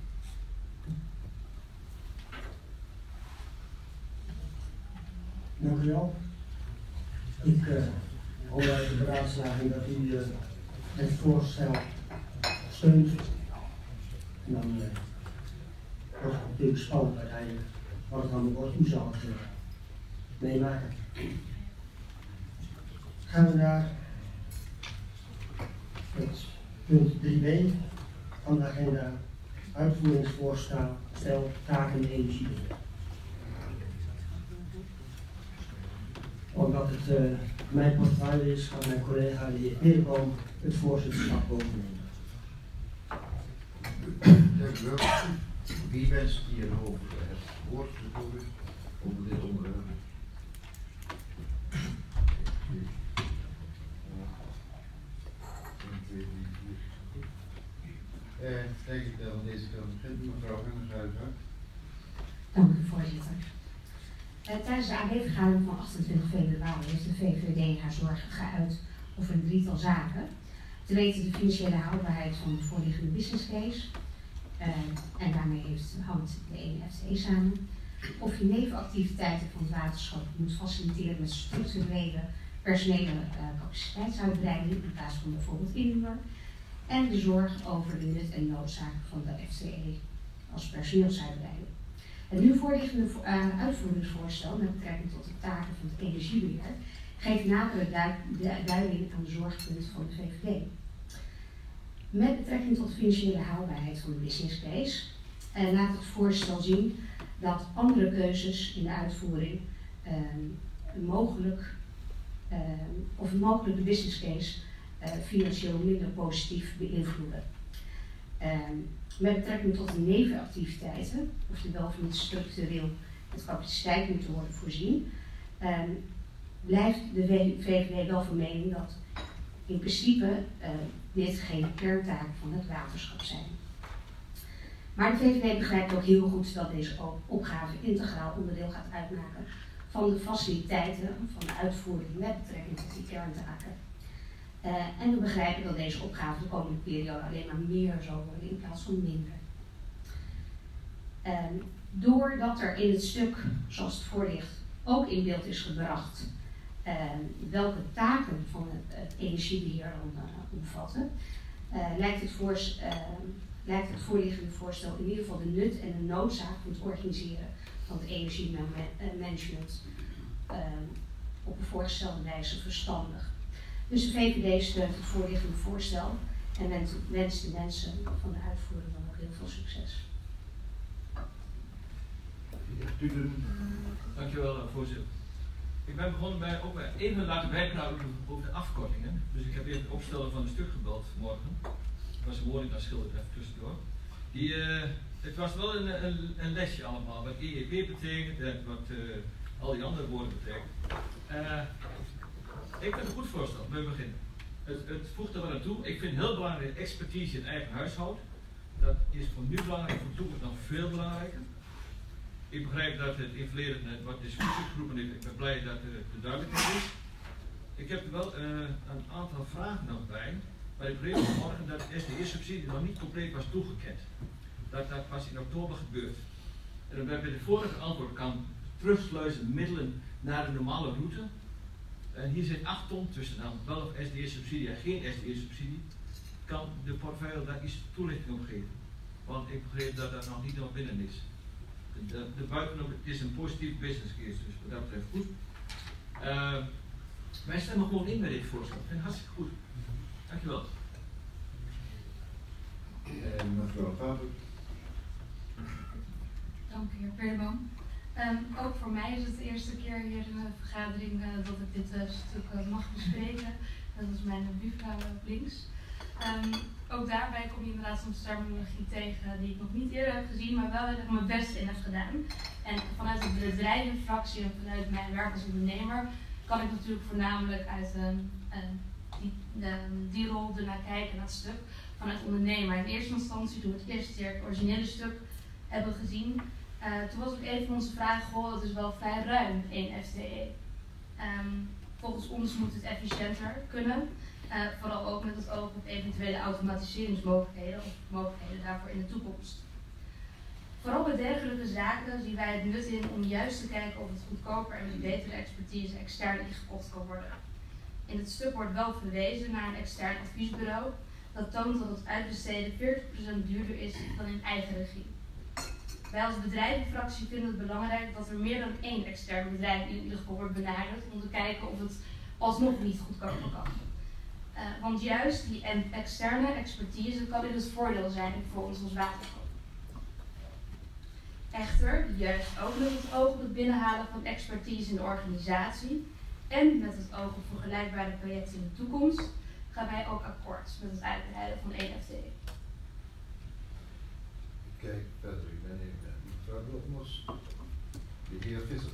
Dank u wel. Ik uh, hoor uit de beraadslaging dat u uh, het voorstel steunt. En dan uh, wordt het natuurlijk spannend uiteindelijk wat het dan wordt. U zal het uh, meemaken. Gaan we naar het punt drie b van de agenda. Uitvoeringsvoorstel, stel taken en energie. Omdat het uh, mijn portefeuille is, gaat mijn collega de heer Perenboom het voorzitterschap overnemen. Dank u wel. Wie wenst hier over het woord te voeren over dit onderwerp? Uh, denk ik dat aan deze kant begint, mevrouw Henneguizen. Dank u, voorzitter. Uh, tijdens de A B-vergadering van achtentwintig februari heeft de V V D haar zorgen geuit over een drietal zaken. Te weten de financiële houdbaarheid van de voorliggende business case. Uh, en daarmee heeft, hangt de ene F T E samen. Of je nevenactiviteiten van het waterschap moet faciliteren met structurele personele uh, capaciteitsuitbreiding in plaats van bijvoorbeeld inhuur. En de zorg over de nut en noodzaak van de F T E als personeelsuitbreiding. Het nu voorliggende uh, uitvoeringsvoorstel met betrekking tot de taken van het energiebeheer geeft nadere duid duiding aan de zorgpunten van de V V D. Met betrekking tot de financiële haalbaarheid van de business case uh, laat het voorstel zien dat andere keuzes in de uitvoering uh, mogelijk, uh, of mogelijk de business case uh, financieel minder positief beïnvloeden. Uh, met betrekking tot de nevenactiviteiten, of die wel of niet structureel met capaciteit moeten worden voorzien, uh, blijft de V V D wel van mening dat in principe uh, dit geen kerntaken van het waterschap zijn. Maar de V V D begrijpt ook heel goed dat deze opgave integraal onderdeel gaat uitmaken van de faciliteiten van de uitvoering met betrekking tot die kerntaken. Uh, en we begrijpen dat deze opgave de komende periode alleen maar meer zal worden in plaats van minder. Um, doordat er in het stuk, zoals het voor ligt, ook in beeld is gebracht um, welke taken van het, het energiebeheer dan uh, omvatten, uh, lijkt, het voor, uh, lijkt het voorliggende voorstel in ieder geval de nut en de noodzaak van het organiseren van het energiemanagement uh, op een voorgestelde wijze verstandig. Dus de V V D steunt het voorliggende voorstel en wenst de mensen van de uitvoering dan ook heel veel succes. Dankjewel, voorzitter. Ik ben begonnen bij ook bij even laten bijpraten over de afkortingen. Dus ik heb even de opsteller van een stuk gebeld vanmorgen. Ik was een woning aan schilder even tussendoor. Die, uh, het was wel een, een, een lesje allemaal, wat E E P betekent en wat uh, al die andere woorden betekenen. Uh, ik vind het een goed voorstel, we beginnen. Het, het voegt er wel aan toe. Ik vind heel belangrijk expertise in eigen huishouden. Dat is voor nu belangrijk, voor toekomst nog veel belangrijker. Ik begrijp dat het in het verleden wat discussie geroepen heeft. Ik ben blij dat het duidelijkheid is. Ik heb er wel uh, een aantal vragen nog bij. Maar ik begreep vanmorgen dat de S D E-subsidie nog niet compleet was toegekend. Dat dat pas in oktober gebeurt. En dan bij de vorige antwoord kan terugsluizen middelen naar de normale route. En hier zit acht ton tussen, dan wel of S D E-subsidie en geen S D E-subsidie. Kan de portefeuille daar iets toelichting op geven? Want ik begreep dat dat nog niet nog binnen is. De, de buiten, het is een positief business case, dus wat dat betreft goed. Uh, wij stemmen gewoon in met dit voorstel. Ik vind het hartstikke goed. Dankjewel. En mevrouw Pater. Dank u, heer Peerderboom. Um, ook voor mij is het de eerste keer hier in de vergadering uh, dat ik dit uh, stuk uh, mag bespreken. Dat is mijn buurvrouw op links. Um, ook daarbij kom je inderdaad soms terminologie tegen die ik nog niet eerder heb gezien, maar wel heel erg mijn best in heb gedaan. En vanuit de bedrijvenfractie en vanuit mijn werk als ondernemer kan ik natuurlijk voornamelijk uit uh, uh, die, de, die rol ernaar kijken, naar het stuk, vanuit ondernemer. In eerste instantie, toen we het eerste keer het originele stuk hebben gezien, uh, toen was ook even onze vraag, goh, het is wel vrij ruim, één F T E. Um, volgens ons moet het efficiënter kunnen. Uh, vooral ook met het oog op eventuele automatiseringsmogelijkheden of mogelijkheden daarvoor in de toekomst. Vooral bij dergelijke zaken zien wij het nut in om juist te kijken of het goedkoper en met betere expertise extern ingekocht kan worden. In het stuk wordt wel verwezen naar een extern adviesbureau dat toont dat het uitbesteden veertig procent duurder is dan in eigen regie. Wij als bedrijvenfractie vinden het belangrijk dat er meer dan één extern bedrijf in ieder geval wordt benaderd om te kijken of het alsnog niet goedkoper kan. Uh, want juist die externe expertise kan in het voordeel zijn voor ons als waterschap. Echter, juist ook met het oog op het binnenhalen van expertise in de organisatie en met het oog op vergelijkbare projecten in de toekomst, gaan wij ook akkoord met het uitbreiden van één F T E. Kijk, verder, ik ben even mevrouw Blokmos, de heer Visser.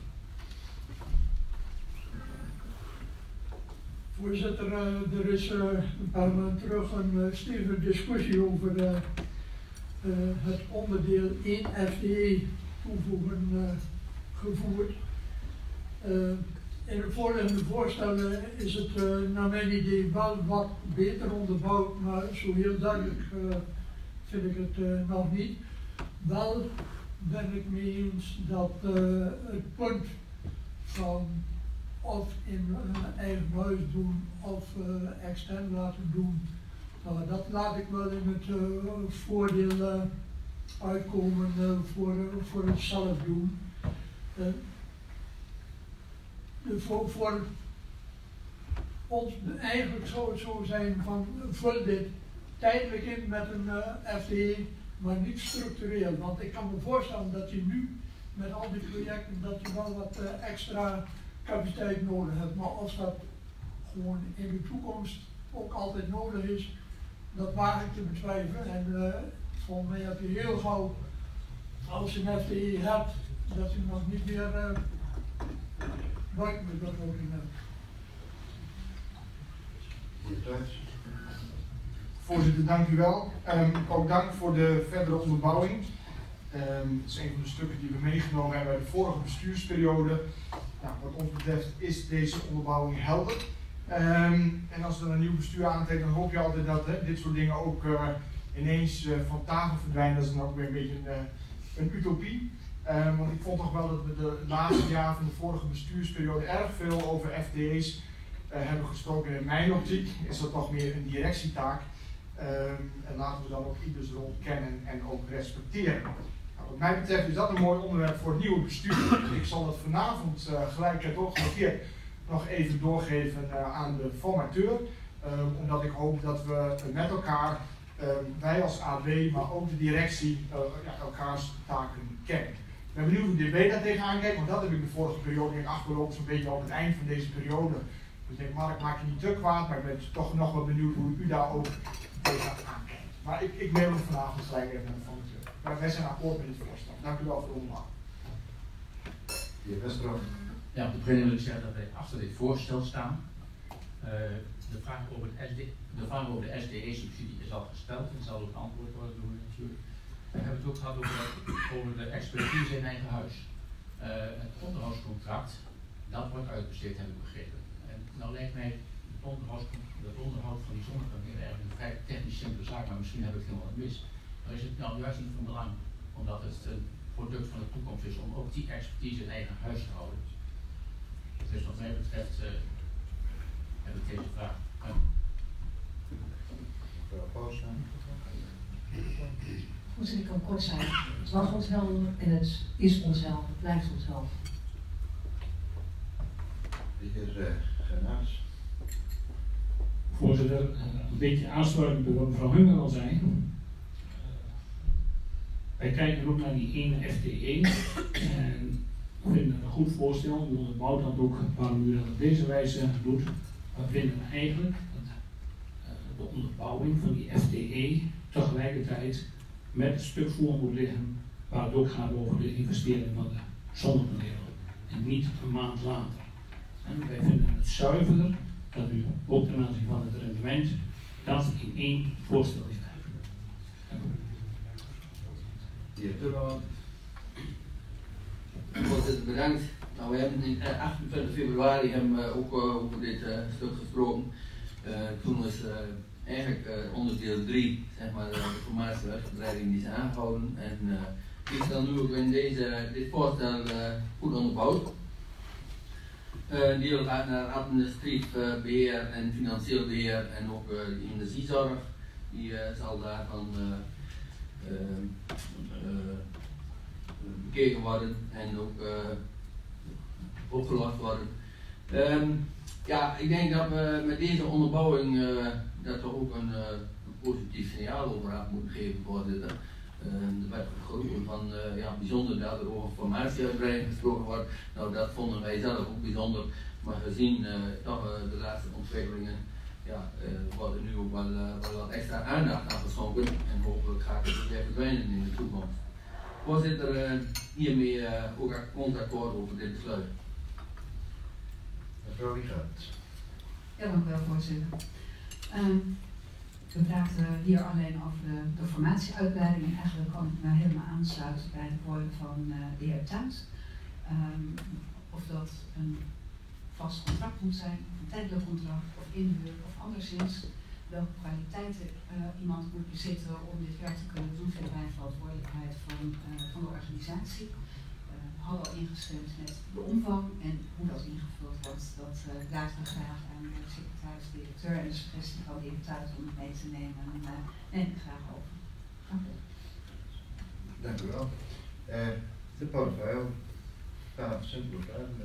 Voorzitter, uh, er is uh, een paar maanden terug een uh, stevige discussie over uh, uh, het onderdeel één F T E toevoegen uh, gevoerd. Uh, in de voorliggende voorstellen is het uh, naar mijn idee wel wat beter onderbouwd, maar zo heel duidelijk uh, vind ik het uh, nog niet. Wel ben ik mee eens dat uh, het punt van of in uh, eigen huis doen of uh, extern laten doen. Nou, dat laat ik wel in het uh, voordeel uh, uitkomen uh, voor, uh, voor het zelf doen. Uh, de, voor, voor ons eigenlijk zou het zo zijn van vul dit tijdelijk in met een uh, F T E, maar niet structureel. Want ik kan me voorstellen dat je nu met al die projecten dat je wel wat uh, extra capaciteit nodig hebt, maar als dat gewoon in de toekomst ook altijd nodig is, dat waag ik te betwijfelen. En uh, volgens mij heb je heel gauw, als je een F T E hebt, dat je nog niet meer uh, buiten de begroting hebt. Voorzitter, dank u wel. Um, ook dank voor de verdere onderbouwing. Um, het is een van de stukken die we meegenomen hebben bij de vorige bestuursperiode. Nou, wat ons betreft is deze onderbouwing helder. Um, en als er een nieuw bestuur aantrekt, dan hoop je altijd dat hè, dit soort dingen ook uh, ineens uh, van tafel verdwijnen. Dat is dan ook weer een beetje een, uh, een utopie. Um, want ik vond toch wel dat we de laatste jaren van de vorige bestuursperiode erg veel over F D A's uh, hebben gesproken. In mijn optiek is dat toch meer een directietaak. Um, en laten we dan ook ieders rol kennen en ook respecteren. Nou, wat mij betreft is dat een mooi onderwerp voor het nieuwe bestuur. Ik zal het vanavond uh, gelijk uh, toch genoteerd nog even doorgeven uh, aan de formateur. Um, omdat ik hoop dat we uh, met elkaar, um, wij als A D, maar ook de directie, uh, ja, elkaars taken kennen. Ik ben benieuwd hoe de D B daar tegenaan kijkt, want dat heb ik de vorige periode in afgelopen, zo'n beetje op het eind van deze periode. Dus ik denk, Mark, maak je niet te kwaad, maar ik ben toch nog wel benieuwd hoe u daar ook tegenaan kijkt. Maar ik, ik mail het vanavond gelijk even naar de formateur. Maar wij zijn akkoord met dit voorstel. Dank u wel voor de onderbouw. Heer Westerhof. Ja, om te beginnen wil ik zeggen dat wij achter dit voorstel staan. Uh, de, vraag over het S D, de vraag over de S D E-subsidie is al gesteld en zal ook beantwoord worden door natuurlijk. We hebben het ook gehad over, over de expertise in eigen huis. Uh, het onderhoudscontract, dat wordt uitbesteed, heb ik begrepen. En nou lijkt mij het, onderhoud, het onderhoud van die zonnepanelen eigenlijk een vrij technisch simpele zaak, maar misschien heb ik het helemaal mis. Maar is het nou juist niet van belang, omdat het een product van de toekomst is, om ook die expertise in eigen huis te houden. Dus wat mij betreft uh, heb ik deze vraag. Mevrouw Paulsen. Voorzitter, ik kan kort zijn. Het was ons helder en het is ons helder, het blijft ons helder. De heer Genaas. Voorzitter, een beetje aansluitend bij wat mevrouw Hunger al zei. Wij kijken ook naar die ene F D E en vinden het een goed voorstel. U onderbouwt dat ook waarom u dat op deze wijze doet. We vinden eigenlijk dat de onderbouwing van die F D E tegelijkertijd met het stuk voor moet liggen waar het ook gaat over de investering van de zonnepanelen en niet een maand later. En wij vinden het zuiverder dat u ook ten aanzien van het rendement dat in één voorstel ligt. De heer Turman. Voorzitter, bedankt. Nou, we hebben in uh, achtentwintig februari hebben we ook uh, over dit uh, stuk gesproken. Uh, toen is uh, eigenlijk uh, onderdeel drie, zeg maar, de formatie uitgebreiding die is aangehouden. En uh, die is dan nu ook in deze, dit voorstel uh, goed onderbouwd. Uh, die gaat naar administratief uh, beheer en financieel beheer en ook uh, de energiezorg. Die uh, zal daarvan uh, uh, uh, bekeken worden en ook uh, opgelost worden. Um, ja, ik denk dat we met deze onderbouwing uh, dat er ook een, uh, een positief signaal over aan moeten geven, voorzitter. Uh, er werd geroepen van uh, ja, bijzonder dat er over formatieuitbreiding gesproken wordt. Nou, dat vonden wij zelf ook bijzonder, maar gezien uh, toch, uh, de laatste ontwikkelingen ja, uh, wordt er nu ook wel, uh, wel wat extra aandacht aan geschonken en hopelijk gaat het weer verdwijnen in de toekomst. Voorzitter, uh, hiermee uh, ook akkoord over dit besluit. Mevrouw Liegert. Ja, dank u wel, voorzitter. Um, we praten hier alleen over de, de formatieuitbreiding en eigenlijk kan ik me helemaal aansluiten bij de woorden van uh, de heer Thuis. Um, of dat een vast contract moet zijn, of een tijdelijk contract, of inhuur, of anderszins. Welke kwaliteiten uh, iemand moet bezitten om dit werk te kunnen doen, vindt wij verantwoordelijkheid van, uh, van de organisatie. Uh, we hadden al ingestemd met de omvang en hoe dat ingevuld wordt. Dat uh, laten we graag aan de secretaris-directeur en de suggestie van de heer Thuis om het mee te nemen. En uh, neem ik graag over. Dank u. Dank u wel. Uh, de portefeuille. Gaan we simpele vragen.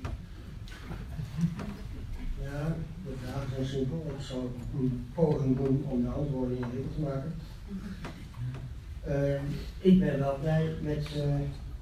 Ja, de vragen zijn simpel. Ik zal een poging doen om de antwoorden ingewikkeld te maken. Uh, ik ben wel blij met uh,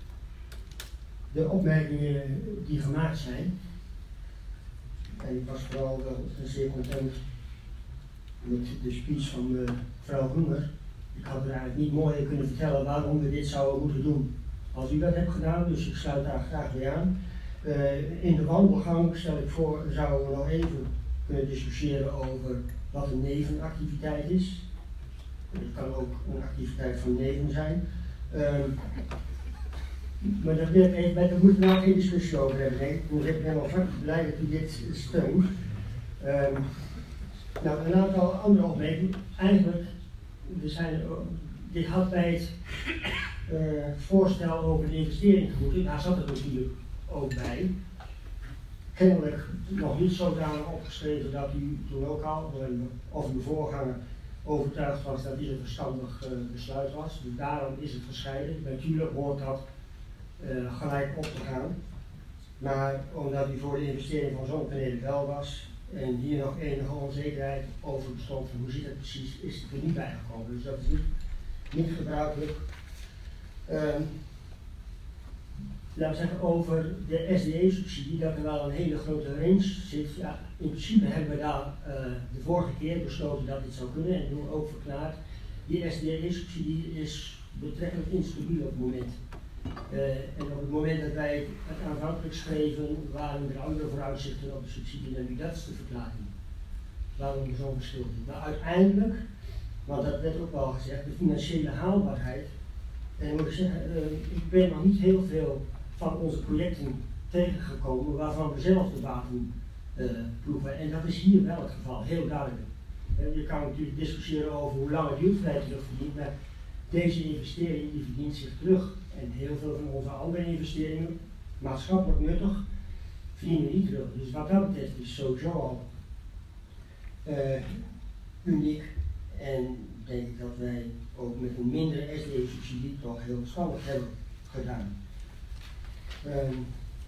de opmerkingen die gemaakt zijn. En ik was vooral wel zeer content met de speech van mevrouw Groener. Ik had er eigenlijk niet mooier kunnen vertellen waarom we dit zouden moeten doen. Als u dat hebt gedaan, dus ik sluit daar graag bij aan. Uh, in de wandelgang stel ik voor, zouden we nog even kunnen discussiëren over wat een nevenactiviteit is. Het kan ook een activiteit van neven zijn. Uh, maar daar, even, daar moeten we nou geen discussie over hebben, denk ik. Dus ik ben wel blij dat u dit steunt. Uh, nou, een aantal andere opmerkingen. Eigenlijk, we zijn, dit had bij het uh, voorstel over de investeringsvergoeding, daar zat het natuurlijk ook bij. Kennelijk nog niet zodanig opgeschreven dat u toen ook al, of uw voorganger, overtuigd was dat dit een verstandig uh, besluit was. Dus daarom is het gescheiden. Natuurlijk hoort dat uh, gelijk op te gaan. Maar omdat u voor de investering van zonnepanelen wel was en hier nog enige onzekerheid over bestond van hoe zit het precies, is het er niet bij gekomen. Dus dat is niet, niet gebruikelijk. Um, Laten we zeggen over de S D E-subsidie, dat er wel een hele grote range zit. Ja, in principe hebben we daar uh, de vorige keer besloten dat dit zou kunnen en toen ook verklaard. Die S D E-subsidie is betrekkelijk instabiel op het moment. Uh, en op het moment dat wij het aanvankelijk schreven, waren er andere vooruitzichten op de subsidie en nu dat is de verklaring. Waarom er zo'n verschil is. Maar uiteindelijk, want dat werd ook wel gezegd, de financiële haalbaarheid. En moet ik zeggen, uh, ik ben nog niet heel veel van onze projecten tegengekomen waarvan we zelf de baten uh, proeven. En dat is hier wel het geval, heel duidelijk. Uh, je kan natuurlijk discussiëren over hoe lang het duurt voordat je dat verdient, maar deze investering die verdient zich terug. En heel veel van onze andere investeringen, maatschappelijk nuttig, verdienen we niet terug. Dus wat dat betreft is sowieso al uh, uniek. En denk ik dat wij ook met een mindere S D E-subsidie toch heel verstandig hebben gedaan. Um,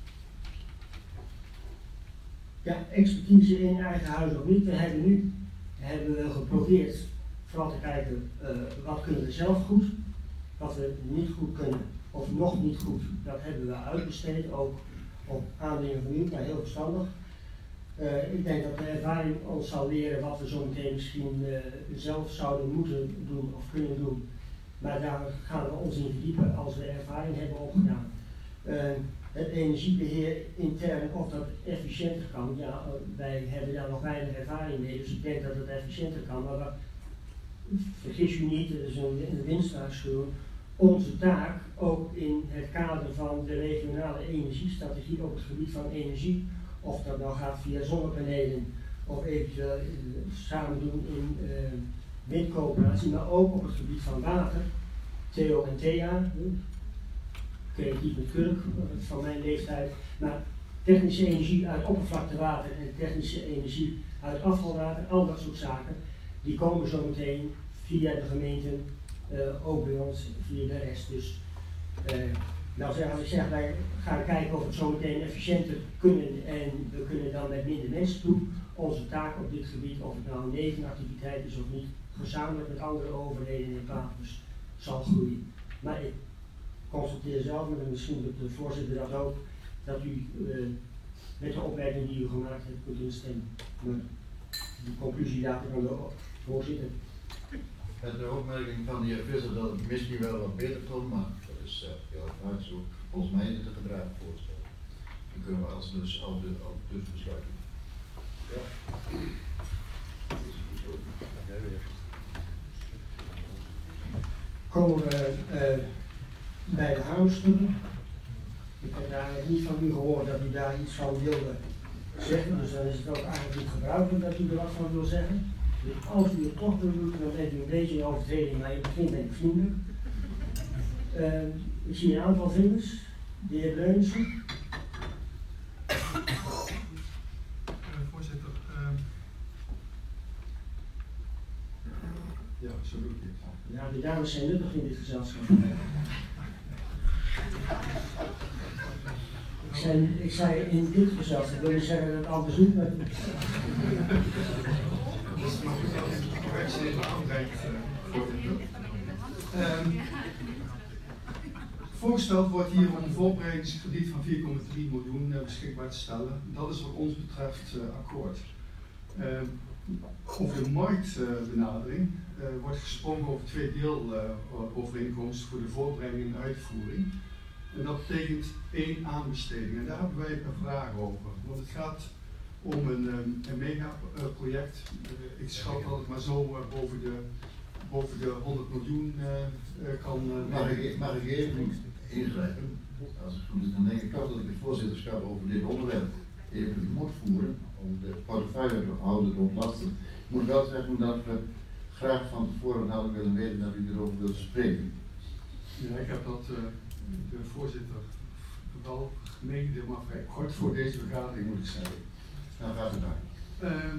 ja, expertise in eigen huis of niet. We hebben nu hebben we geprobeerd vooral te kijken uh, wat kunnen we zelf goed, wat we niet goed kunnen of nog niet goed, dat hebben we uitbesteed, ook op aandringen van u, maar heel verstandig. Uh, ik denk dat de ervaring ons zal leren wat we zo meteen misschien uh, zelf zouden moeten doen of kunnen doen. Maar daar gaan we ons in verdiepen als we ervaring hebben opgedaan. Uh, het energiebeheer intern, of dat efficiënter kan, ja, uh, wij hebben daar nog weinig ervaring mee, dus ik denk dat het efficiënter kan. Maar wat, vergis u niet, het is een, een winstwaarschuwing. Onze taak, ook in het kader van de regionale energiestrategie op het gebied van energie, of dat nou gaat via zonnepanelen of eventueel uh, samen doen in uh, windcoöperatie, maar ook op het gebied van water, Theo en Thea, uh, creatief met kurk van mijn leeftijd, maar technische energie uit oppervlaktewater en technische energie uit afvalwater, al dat soort zaken, die komen zo meteen via de gemeenten, uh, ook bij ons, via de rest. Dus, uh, Nou zeg, als ik zeg, wij gaan kijken of we het zo meteen efficiënter kunnen en we kunnen dan met minder mensen toe onze taak op dit gebied, of het nou een nevenactiviteit is of niet, gezamenlijk met andere overheden en partners zal groeien. Maar ik constateer zelf, en misschien doet de voorzitter dat ook, dat u uh, met de opmerking die u gemaakt hebt kunt instemmen. Maar de conclusie later van de voorzitter. Met de opmerking van de heer Visser dat het misschien wel wat beter kon, maar dat is uh, heel erg uit zo. Volgens mij is het een gedragen voorstel. Dan kunnen we als dus al de al dus besluiten. Ja. Komen we uh, bij de hamerstukken. Ik heb daar niet van u gehoord dat u daar iets van wilde zeggen, dus dan is het ook eigenlijk niet gebruikelijk dat u er wat van wil zeggen. Dus als u het toch wil doen, dan bent u een beetje in overtreding, maar in het begin ben ik vriendelijk. Uh, ik zie een aantal vingers. De heer Leunissen. Uh, voorzitter. Uh, ja, zo doe ik dit. Ja, de dames zijn nuttig in dit gezelschap. Ik zei, ik zei in dit gezelschap, wil je zeggen dat het anders doet, maar... Um, voorgesteld wordt hier om een voorbereidingskrediet van vier komma drie miljoen uh, beschikbaar te stellen. Dat is wat ons betreft uh, akkoord. Uh, over de marktbenadering uh, uh, wordt gesproken over twee deelovereenkomsten uh, voor de voorbereiding en uitvoering. En dat betekent één aanbesteding. En daar hebben wij een vraag over. Want het gaat om een, um, een megaproject. Uh, ik schat dat het maar zo uh, boven, de, boven de honderd miljoen uh, uh, kan... Uh, mag, ik, mag ik even ingrijpen? Als het goed is, dan denk ik toch dat ik het voorzitterschap over dit onderwerp even moet voeren. Om de portefeuillehouder te ontlasten. Ik moet wel zeggen dat we graag van tevoren hadden willen weten dat u erover wilt spreken. Ja, ik heb dat uh, de voorzitter wel meegedeeld, maar vrij kort voor deze vergadering moet ik zeggen. Nou, gaat het daar. Uh,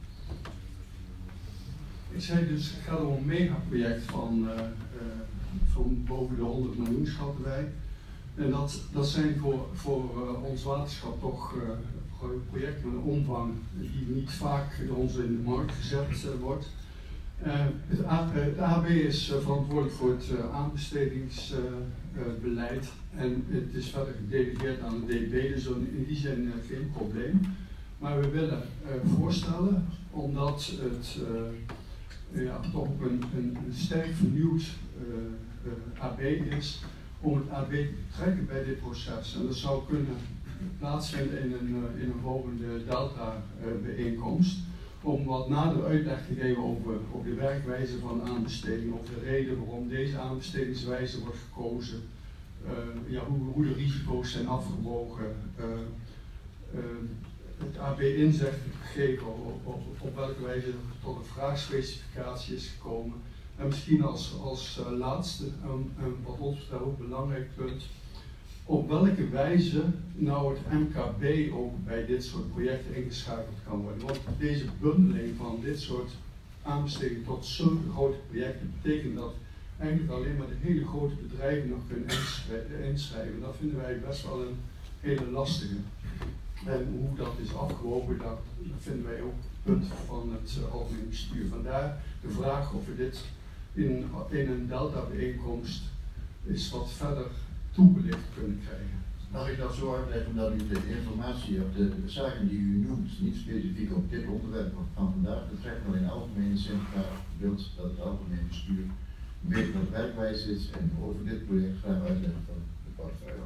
ik zei dus, het gaat om een megaproject van, uh, uh, van boven de honderd miljoen schatten wij. En dat, dat zijn voor, voor uh, ons waterschap toch uh, projecten met een omvang die niet vaak door ons in de markt gezet uh, wordt. Uh, het, A, uh, het A B is uh, verantwoordelijk voor het uh, aanbestedingsbeleid uh, uh, en het is verder gedelegeerd aan de D B, dus in die zin uh, geen probleem. Maar we willen uh, voorstellen, omdat het uh, ja, toch een, een, een sterk vernieuwd uh, uh, A B is, om het A B te betrekken bij dit proces. En dat zou kunnen plaatsvinden in een, uh, in een volgende Delta-bijeenkomst. Uh, om wat nader uitleg te geven over, over de werkwijze van aanbesteding, over de reden waarom deze aanbestedingswijze wordt gekozen, uh, ja, hoe, hoe de risico's zijn afgewogen, uh, uh, het A B inzicht geven op, op, op welke wijze tot een vraagspecificatie is gekomen. En misschien als, als uh, laatste, um, um, wat ons betreft ook een belangrijk punt, op welke wijze nou het M K B ook bij dit soort projecten ingeschakeld kan worden. Want deze bundeling van dit soort aanbestedingen tot zulke grote projecten betekent dat eigenlijk alleen maar de hele grote bedrijven nog kunnen inschrijven. Dat vinden wij best wel een hele lastige. En hoe dat is afgewogen, dat vinden wij ook het punt van het uh, algemeen bestuur. Vandaar de vraag of we dit in, in een Delta-bijeenkomst is wat verder toebelicht kunnen krijgen. Mag ik dat zo uitleggen, omdat u de informatie hebt, de, de zaken die u noemt, niet specifiek op dit onderwerp van vandaag betreft, maar in algemene zin graag wilt dat het algemeen bestuur weet wat werkwijze is en over dit project graag uitleggen van de portefeuille.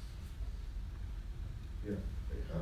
Ja, ga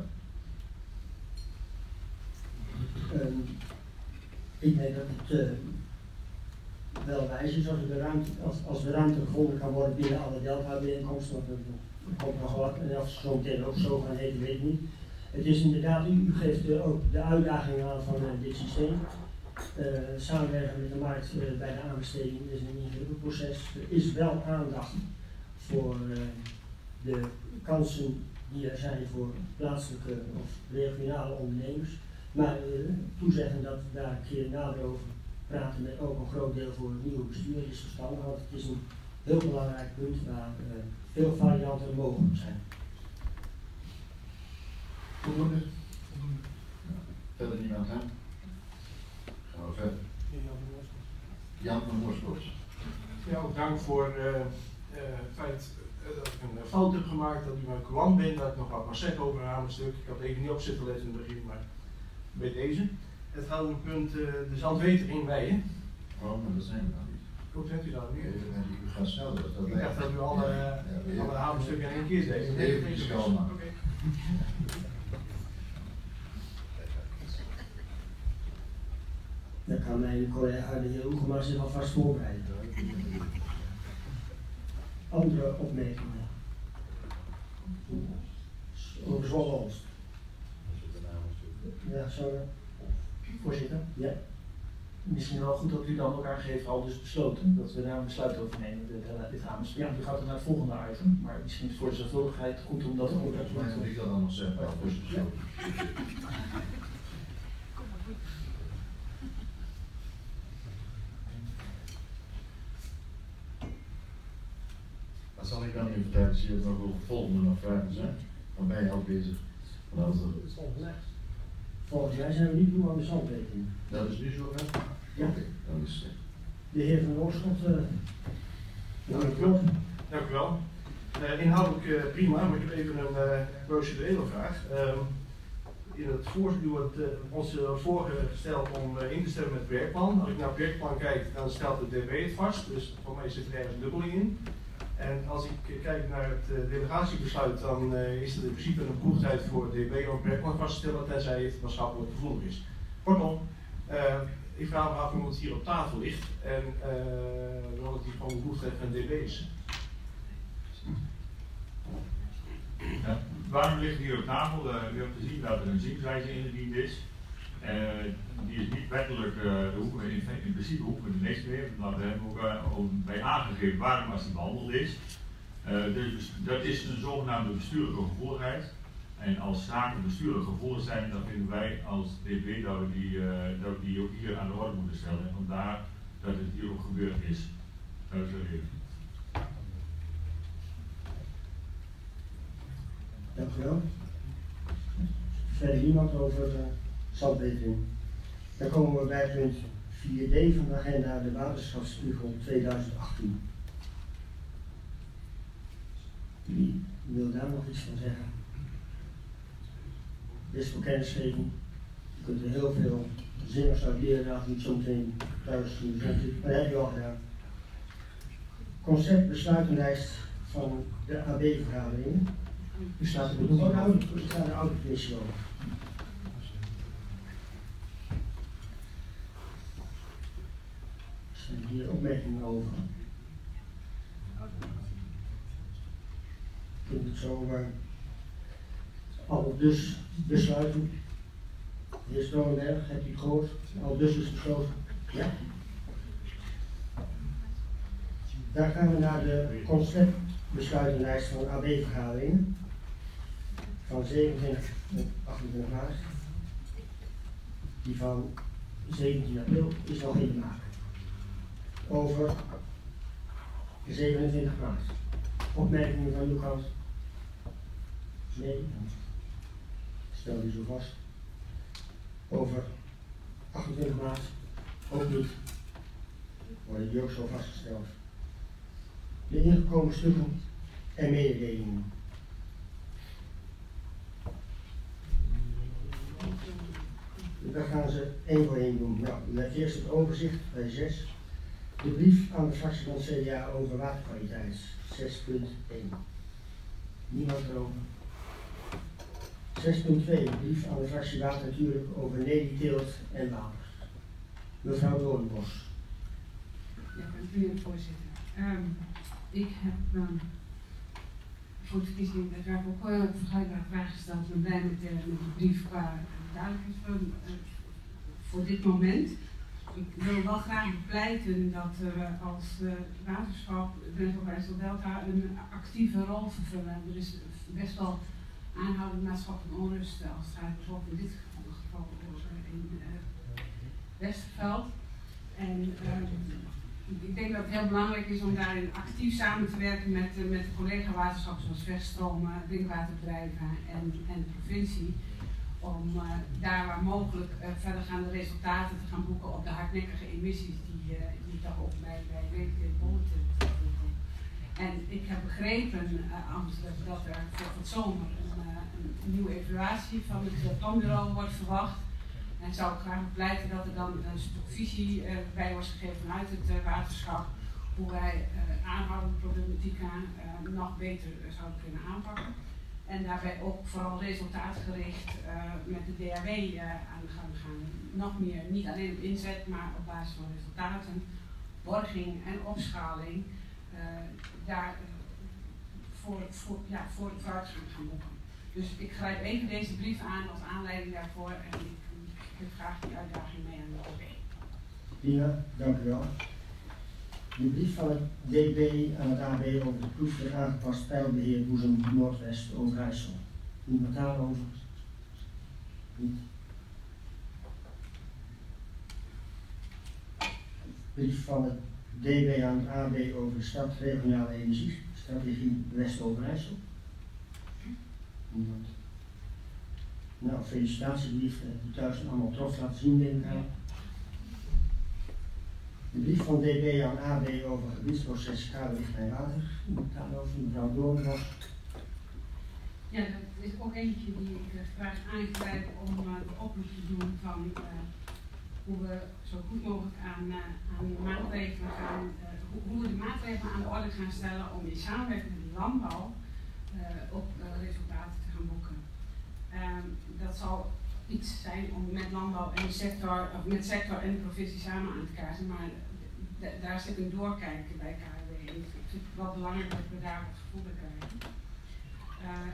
je um, Ik denk dat het uh, wel wijs is als de ruimte, als, als de ruimte gevonden kan worden binnen alle Delta-bijeenkomsten. Want er komt nog wat, en of ze zo meteen ook zo gaan heten, weet ik niet. Het is inderdaad, u, u geeft uh, ook de uitdaging aan van uh, dit systeem. Uh, samenwerken met de markt uh, bij de aanbesteding is een ingewikkeld proces. Er is wel aandacht voor uh, de kansen die er zijn voor plaatselijke of regionale ondernemers. Maar uh, toezeggen dat we daar een keer nader over praten met ook een groot deel voor het nieuwe bestuur is verstandig, want het is een heel belangrijk punt waar uh, veel varianten mogelijk zijn. Volgende. Verder niemand aan? Gaan we verder. Jan van Moorspoort. Ja, ook dank voor uh, uh, het feit uh, dat ik een fout heb gemaakt, dat u mijn courant bent, dat ik nog wat mag zeggen over een hamerstuk. Ik had even niet op zitten lezen in het begin, maar bij deze. Het gaat om het punt uh, de Zandweter in Weijen. Oh, maar dat zijn we dan niet. Hoe bent u dat nu? U gaat snel. Dat, dat ik dacht dat u alle, uh, ja, alle hamerstukken in één keer deed. Nee, dat is kalm. Oké. Dan kan mijn collega de heer Oegema zich alvast voorbereiden. Andere opmerkingen? Over Zwolle-Oost. Ja, sorry. Voorzitter? Ja. Misschien wel goed dat u dan ook aangeeft, al dus besloten, dat we daar een besluit over nemen, dit, dit hamerstuk. Ja. U gaat dan naar het volgende item, maar misschien is voor de zorgvuldigheid goed om dat ook te doen. Moet ik dat dan nog zeggen? Ja. Ja. Dat zal ik dan even vertellen, zie je nog over volgende nog vragen zijn. Dan ben je al bezig. Volgens mij zijn we niet toe aan de zandweting. Dat is nu zo, hè? Ja. Okay, dan is het. De heer Van Oorschot. Uh, Dank u wel. Dank u wel. Uh, inhoudelijk uh, prima, maar ik heb even een uh, procedurele vraag. Uh, in het voorstel wordt uh, ons uh, voorgesteld om uh, in te stemmen met het werkplan. Als ik naar het werkplan kijk, dan stelt de D B het vast, dus voor mij zit er ergens een dubbeling in. En als ik uh, kijk naar het uh, delegatiebesluit, dan uh, is er in principe een bevoegdheid voor het D B om het werkplan vast te stellen, tenzij het maatschappelijk gevoelig is. Kortom, uh, ik vraag me af hoe het hier op tafel ligt en uh, wat het hier van de bevoegdheid van het D B is. Ja, waarom ligt hier op tafel? Uh, u hebt gezien dat er een zienswijze ingediend is. Uh, die is niet wettelijk, uh, hoeven we in, in principe hoeven we er niks meer, maar we hebben ook uh, bij aangegeven waarom als die behandeld is. Uh, dus dat is een zogenaamde bestuurlijke gevoeligheid. En als zaken bestuurlijk gevoelig zijn, dan vinden wij als D B dat we die, uh, dat we die ook hier aan de orde moeten stellen. En vandaar dat het hier ook gebeurd is. Dat is de reden. Dank u wel. Verder iemand over uh, zandwetering. Dan komen we bij punt vier D van de agenda, de waterschapsspiegel tweeduizend achttien. Wie wil daar nog iets van zeggen? Dit is voor kennisgeving. Je kunt er heel veel zinners uit leren als niet zo meteen thuis doen. Maar dat heb je al gedaan. Concept besluitenlijst van de A B-vergaderingen. Er staat er nog een oude, er staat een oude commissie over. Er zijn hier opmerkingen over. Je kunt het zo uh, al dus besluiten. De heer Stolenberg, hebt u het gehoord? Al dus is besloten. Ja? Daar gaan we naar de conceptbesluitenlijst van A B-vergaderingen van zevenentwintig en achtentwintig maart. Die van zeventien april is nog in te maken. Over zevenentwintig maart. Opmerkingen van uw kant? Nee? Stel die zo vast. Over achtentwintig maart ook niet. Worden die ook zo vastgesteld. De ingekomen stukken en mededelingen. We gaan ze één voor één doen. Nou, met eerst het overzicht bij zes. De brief aan de fractie van het C D A over waterkwaliteit, zes punt één. Niemand erover. zes punt twee, brief aan de fractie Water natuurlijk over Nelly-teelt en water. Mevrouw Doornbos. Ja, dank u, voorzitter. Um, ik heb um, voor de verkiezing uiteraard ook uh, vergelijkbare vragen gesteld. Ik ben blij met de, met de brief qua duidelijkheid van, uh, voor dit moment. Ik wil wel graag bepleiten dat we als uh, waterschap, Drenthe Delta, een actieve rol vervullen. Er is best wel aanhoudende maatschappelijke onrust als het gaat bijvoorbeeld in dit geval in uh, Westerveld. En uh, ik denk dat het heel belangrijk is om daarin actief samen te werken met, uh, met de collega-waterschappen zoals Weststroom, drinkwaterbedrijven en, en de provincie. Om uh, daar waar mogelijk uh, verdergaande resultaten te gaan boeken op de hardnekkige emissies die, uh, die toch ook bij, bij Weekend te boeken. En ik heb begrepen, uh, Amsterdam, dat er voor het zomer een, uh, een nieuwe evaluatie van het planbureau wordt verwacht. En zou ik graag bepleiten dat er dan een stuk visie uh, bij wordt gegeven vanuit het uh, waterschap, hoe wij uh, aanhoudende problematiek aan, uh, nog beter uh, zouden kunnen aanpakken. En daarbij ook vooral resultaatgericht uh, met de D A W uh, aan de gang gaan. Nog meer, niet alleen op inzet, maar op basis van resultaten, borging en opschaling, uh, daar uh, voor, voor, ja, voor de vooruitgang gaan boeken. Dus ik grijp even deze brief aan als aanleiding daarvoor en ik, ik heb graag die uitdaging mee aan de O B. Dina, dank u wel. De brief van het D B aan het A B over de proef ter aangepast pijlbeheer Boezem Noordwest Overijssel. Niemand daarover? Niet. Brief van het D B aan het A B over de stad regionale energie, strategie West Overijssel. Niemand. Nou, felicitatiebrief, die thuis allemaal trots laten zien, denk ik aan. De brief van D B aan A B over gebiedsproces kaderrichtlijn water. Iemand daarover, mevrouw Doornbos. Ja, dat is ook eentje die ik uh, graag aangrijp om uh, de oproep te doen van uh, hoe we zo goed mogelijk aan, uh, aan de maatregelen gaan, uh, hoe, hoe we de maatregelen aan de orde gaan stellen om in samenwerking met de landbouw uh, ook uh, resultaten te gaan boeken. Um, dat zal iets zijn om met landbouw en de sector, of met sector en de provincie samen aan te kaarten, maar daar zit een doorkijken bij K W. En ik vind het wel belangrijk dat we daar het gevoel bij krijgen. Uh,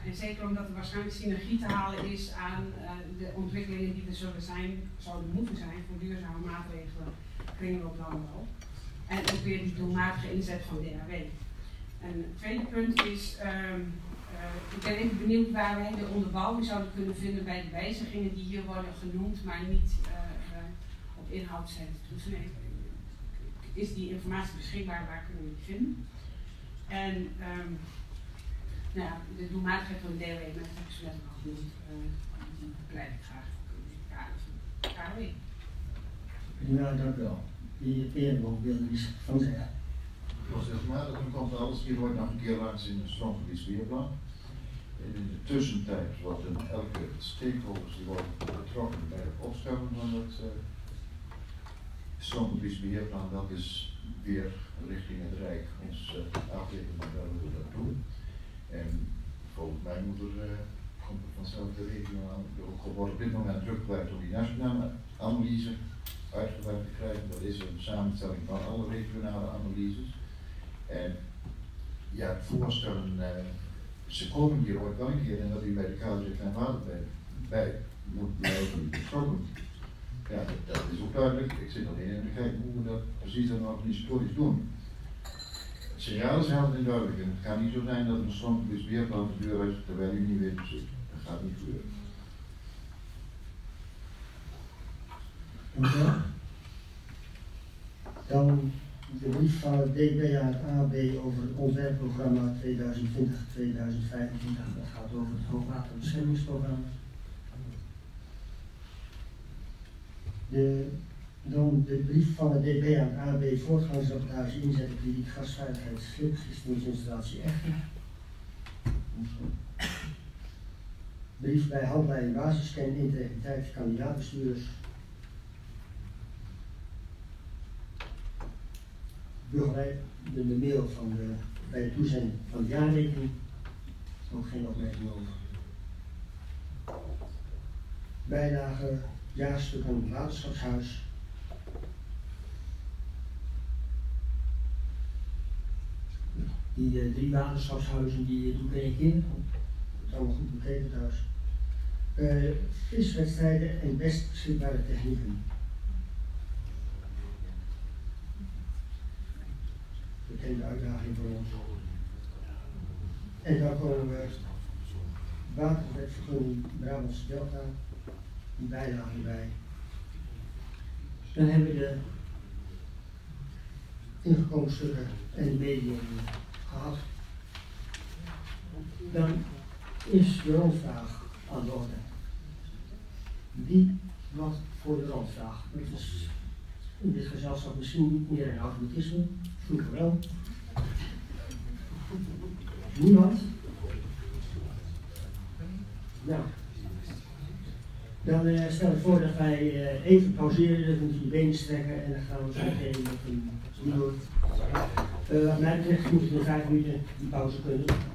en zeker omdat er waarschijnlijk synergie te halen is aan uh, de ontwikkelingen die er zullen zijn, zouden moeten zijn voor duurzame maatregelen, kringloop landbouw. En ook weer die doelmatige inzet van D R W. En het tweede punt is, um, uh, ik ben even benieuwd waar wij de onderbouwing zouden kunnen vinden bij de wijzigingen die hier worden genoemd, maar niet uh, uh, op inhoud zijn toetsen. Is die informatie beschikbaar, waar kunnen we die vinden? En um, nou ja, de doelmatigheid van de D R W, dat heb ik zo net al genoemd, uh, die pleit ik graag voor in het kader van de K R W. Ja, dank u wel. De heer Perenboom wilde iets van zeggen. Voorzitter, maar dan komt alles hier wordt nog een keer langs in het stroomgebiedsbeheerplan. In de tussentijd worden elke stakeholders die worden betrokken bij het opstellen van het uh, stroomgebiedsbeheerplan. Dat is weer richting het Rijk ons uh, afgeven hoe we dat doen. En volgens mij moet er, uh, komt er vanzelf de regio aan. Er wordt op dit moment druk gewerkt om die nationale analyse uitgewerkt te krijgen. Dat is een samenstelling van alle regionale analyses. En ja, voorstellen, uh, ze komen hier ooit wel een keer en dat u bij de K Z Klein Water bij, bij moet blijven betrokken. Ja, dat, dat is ook duidelijk. Ik zit alleen in te kijken hoe we dat precies dan organisatorisch doen. Het signaal is helder en duidelijk en het kan niet zo zijn dat een stroomgebiedsbeheerplan de deur is terwijl u niet weet hoe het zit. Dat gaat niet gebeuren. Dank u wel. Dan de brief van het D B aan het A B over het ontwerpprogramma tweeduizend twintig tot tweeduizend vijfentwintig. Dat gaat over het hoogwaterbeschermingsprogramma. De, dan de brief van het D B aan het A B voortgangsrapportage inzetten krediet gasveiligheid schipsdienstinstallatie Echter. Brief bij handleiding basisscan integriteit kandidaatbestuurders. Burgerij, de, de mail van de, bij de toezending van de jaarrekening. Ook geen opmerking over. Bijlage, jaarstukken waterschapshuis. Die uh, drie waterschapshuizen die doe ik één keer. Dat is allemaal goed bekeken thuis. Uh, viswedstrijden en best beschikbare technieken. Bekende uitdaging voor ons. En dan komen we waterwetvergunning Brabantse Delta, die bijlage erbij. Dan hebben we de ingekomen stukken en de media gehad. Dan is de rondvraag aan de orde. Wie wat voor de rondvraag? Dat is in dit gezelschap misschien niet meer een automatisme. Vroeger wel. Niemand? Nou. Dan uh, stel ik voor dat wij uh, even pauzeren, dat we moeten de benen strekken en dan gaan we zo meteen met een nieuwe. Uh, wat mij betreft moeten we in vijf minuten die pauze kunnen.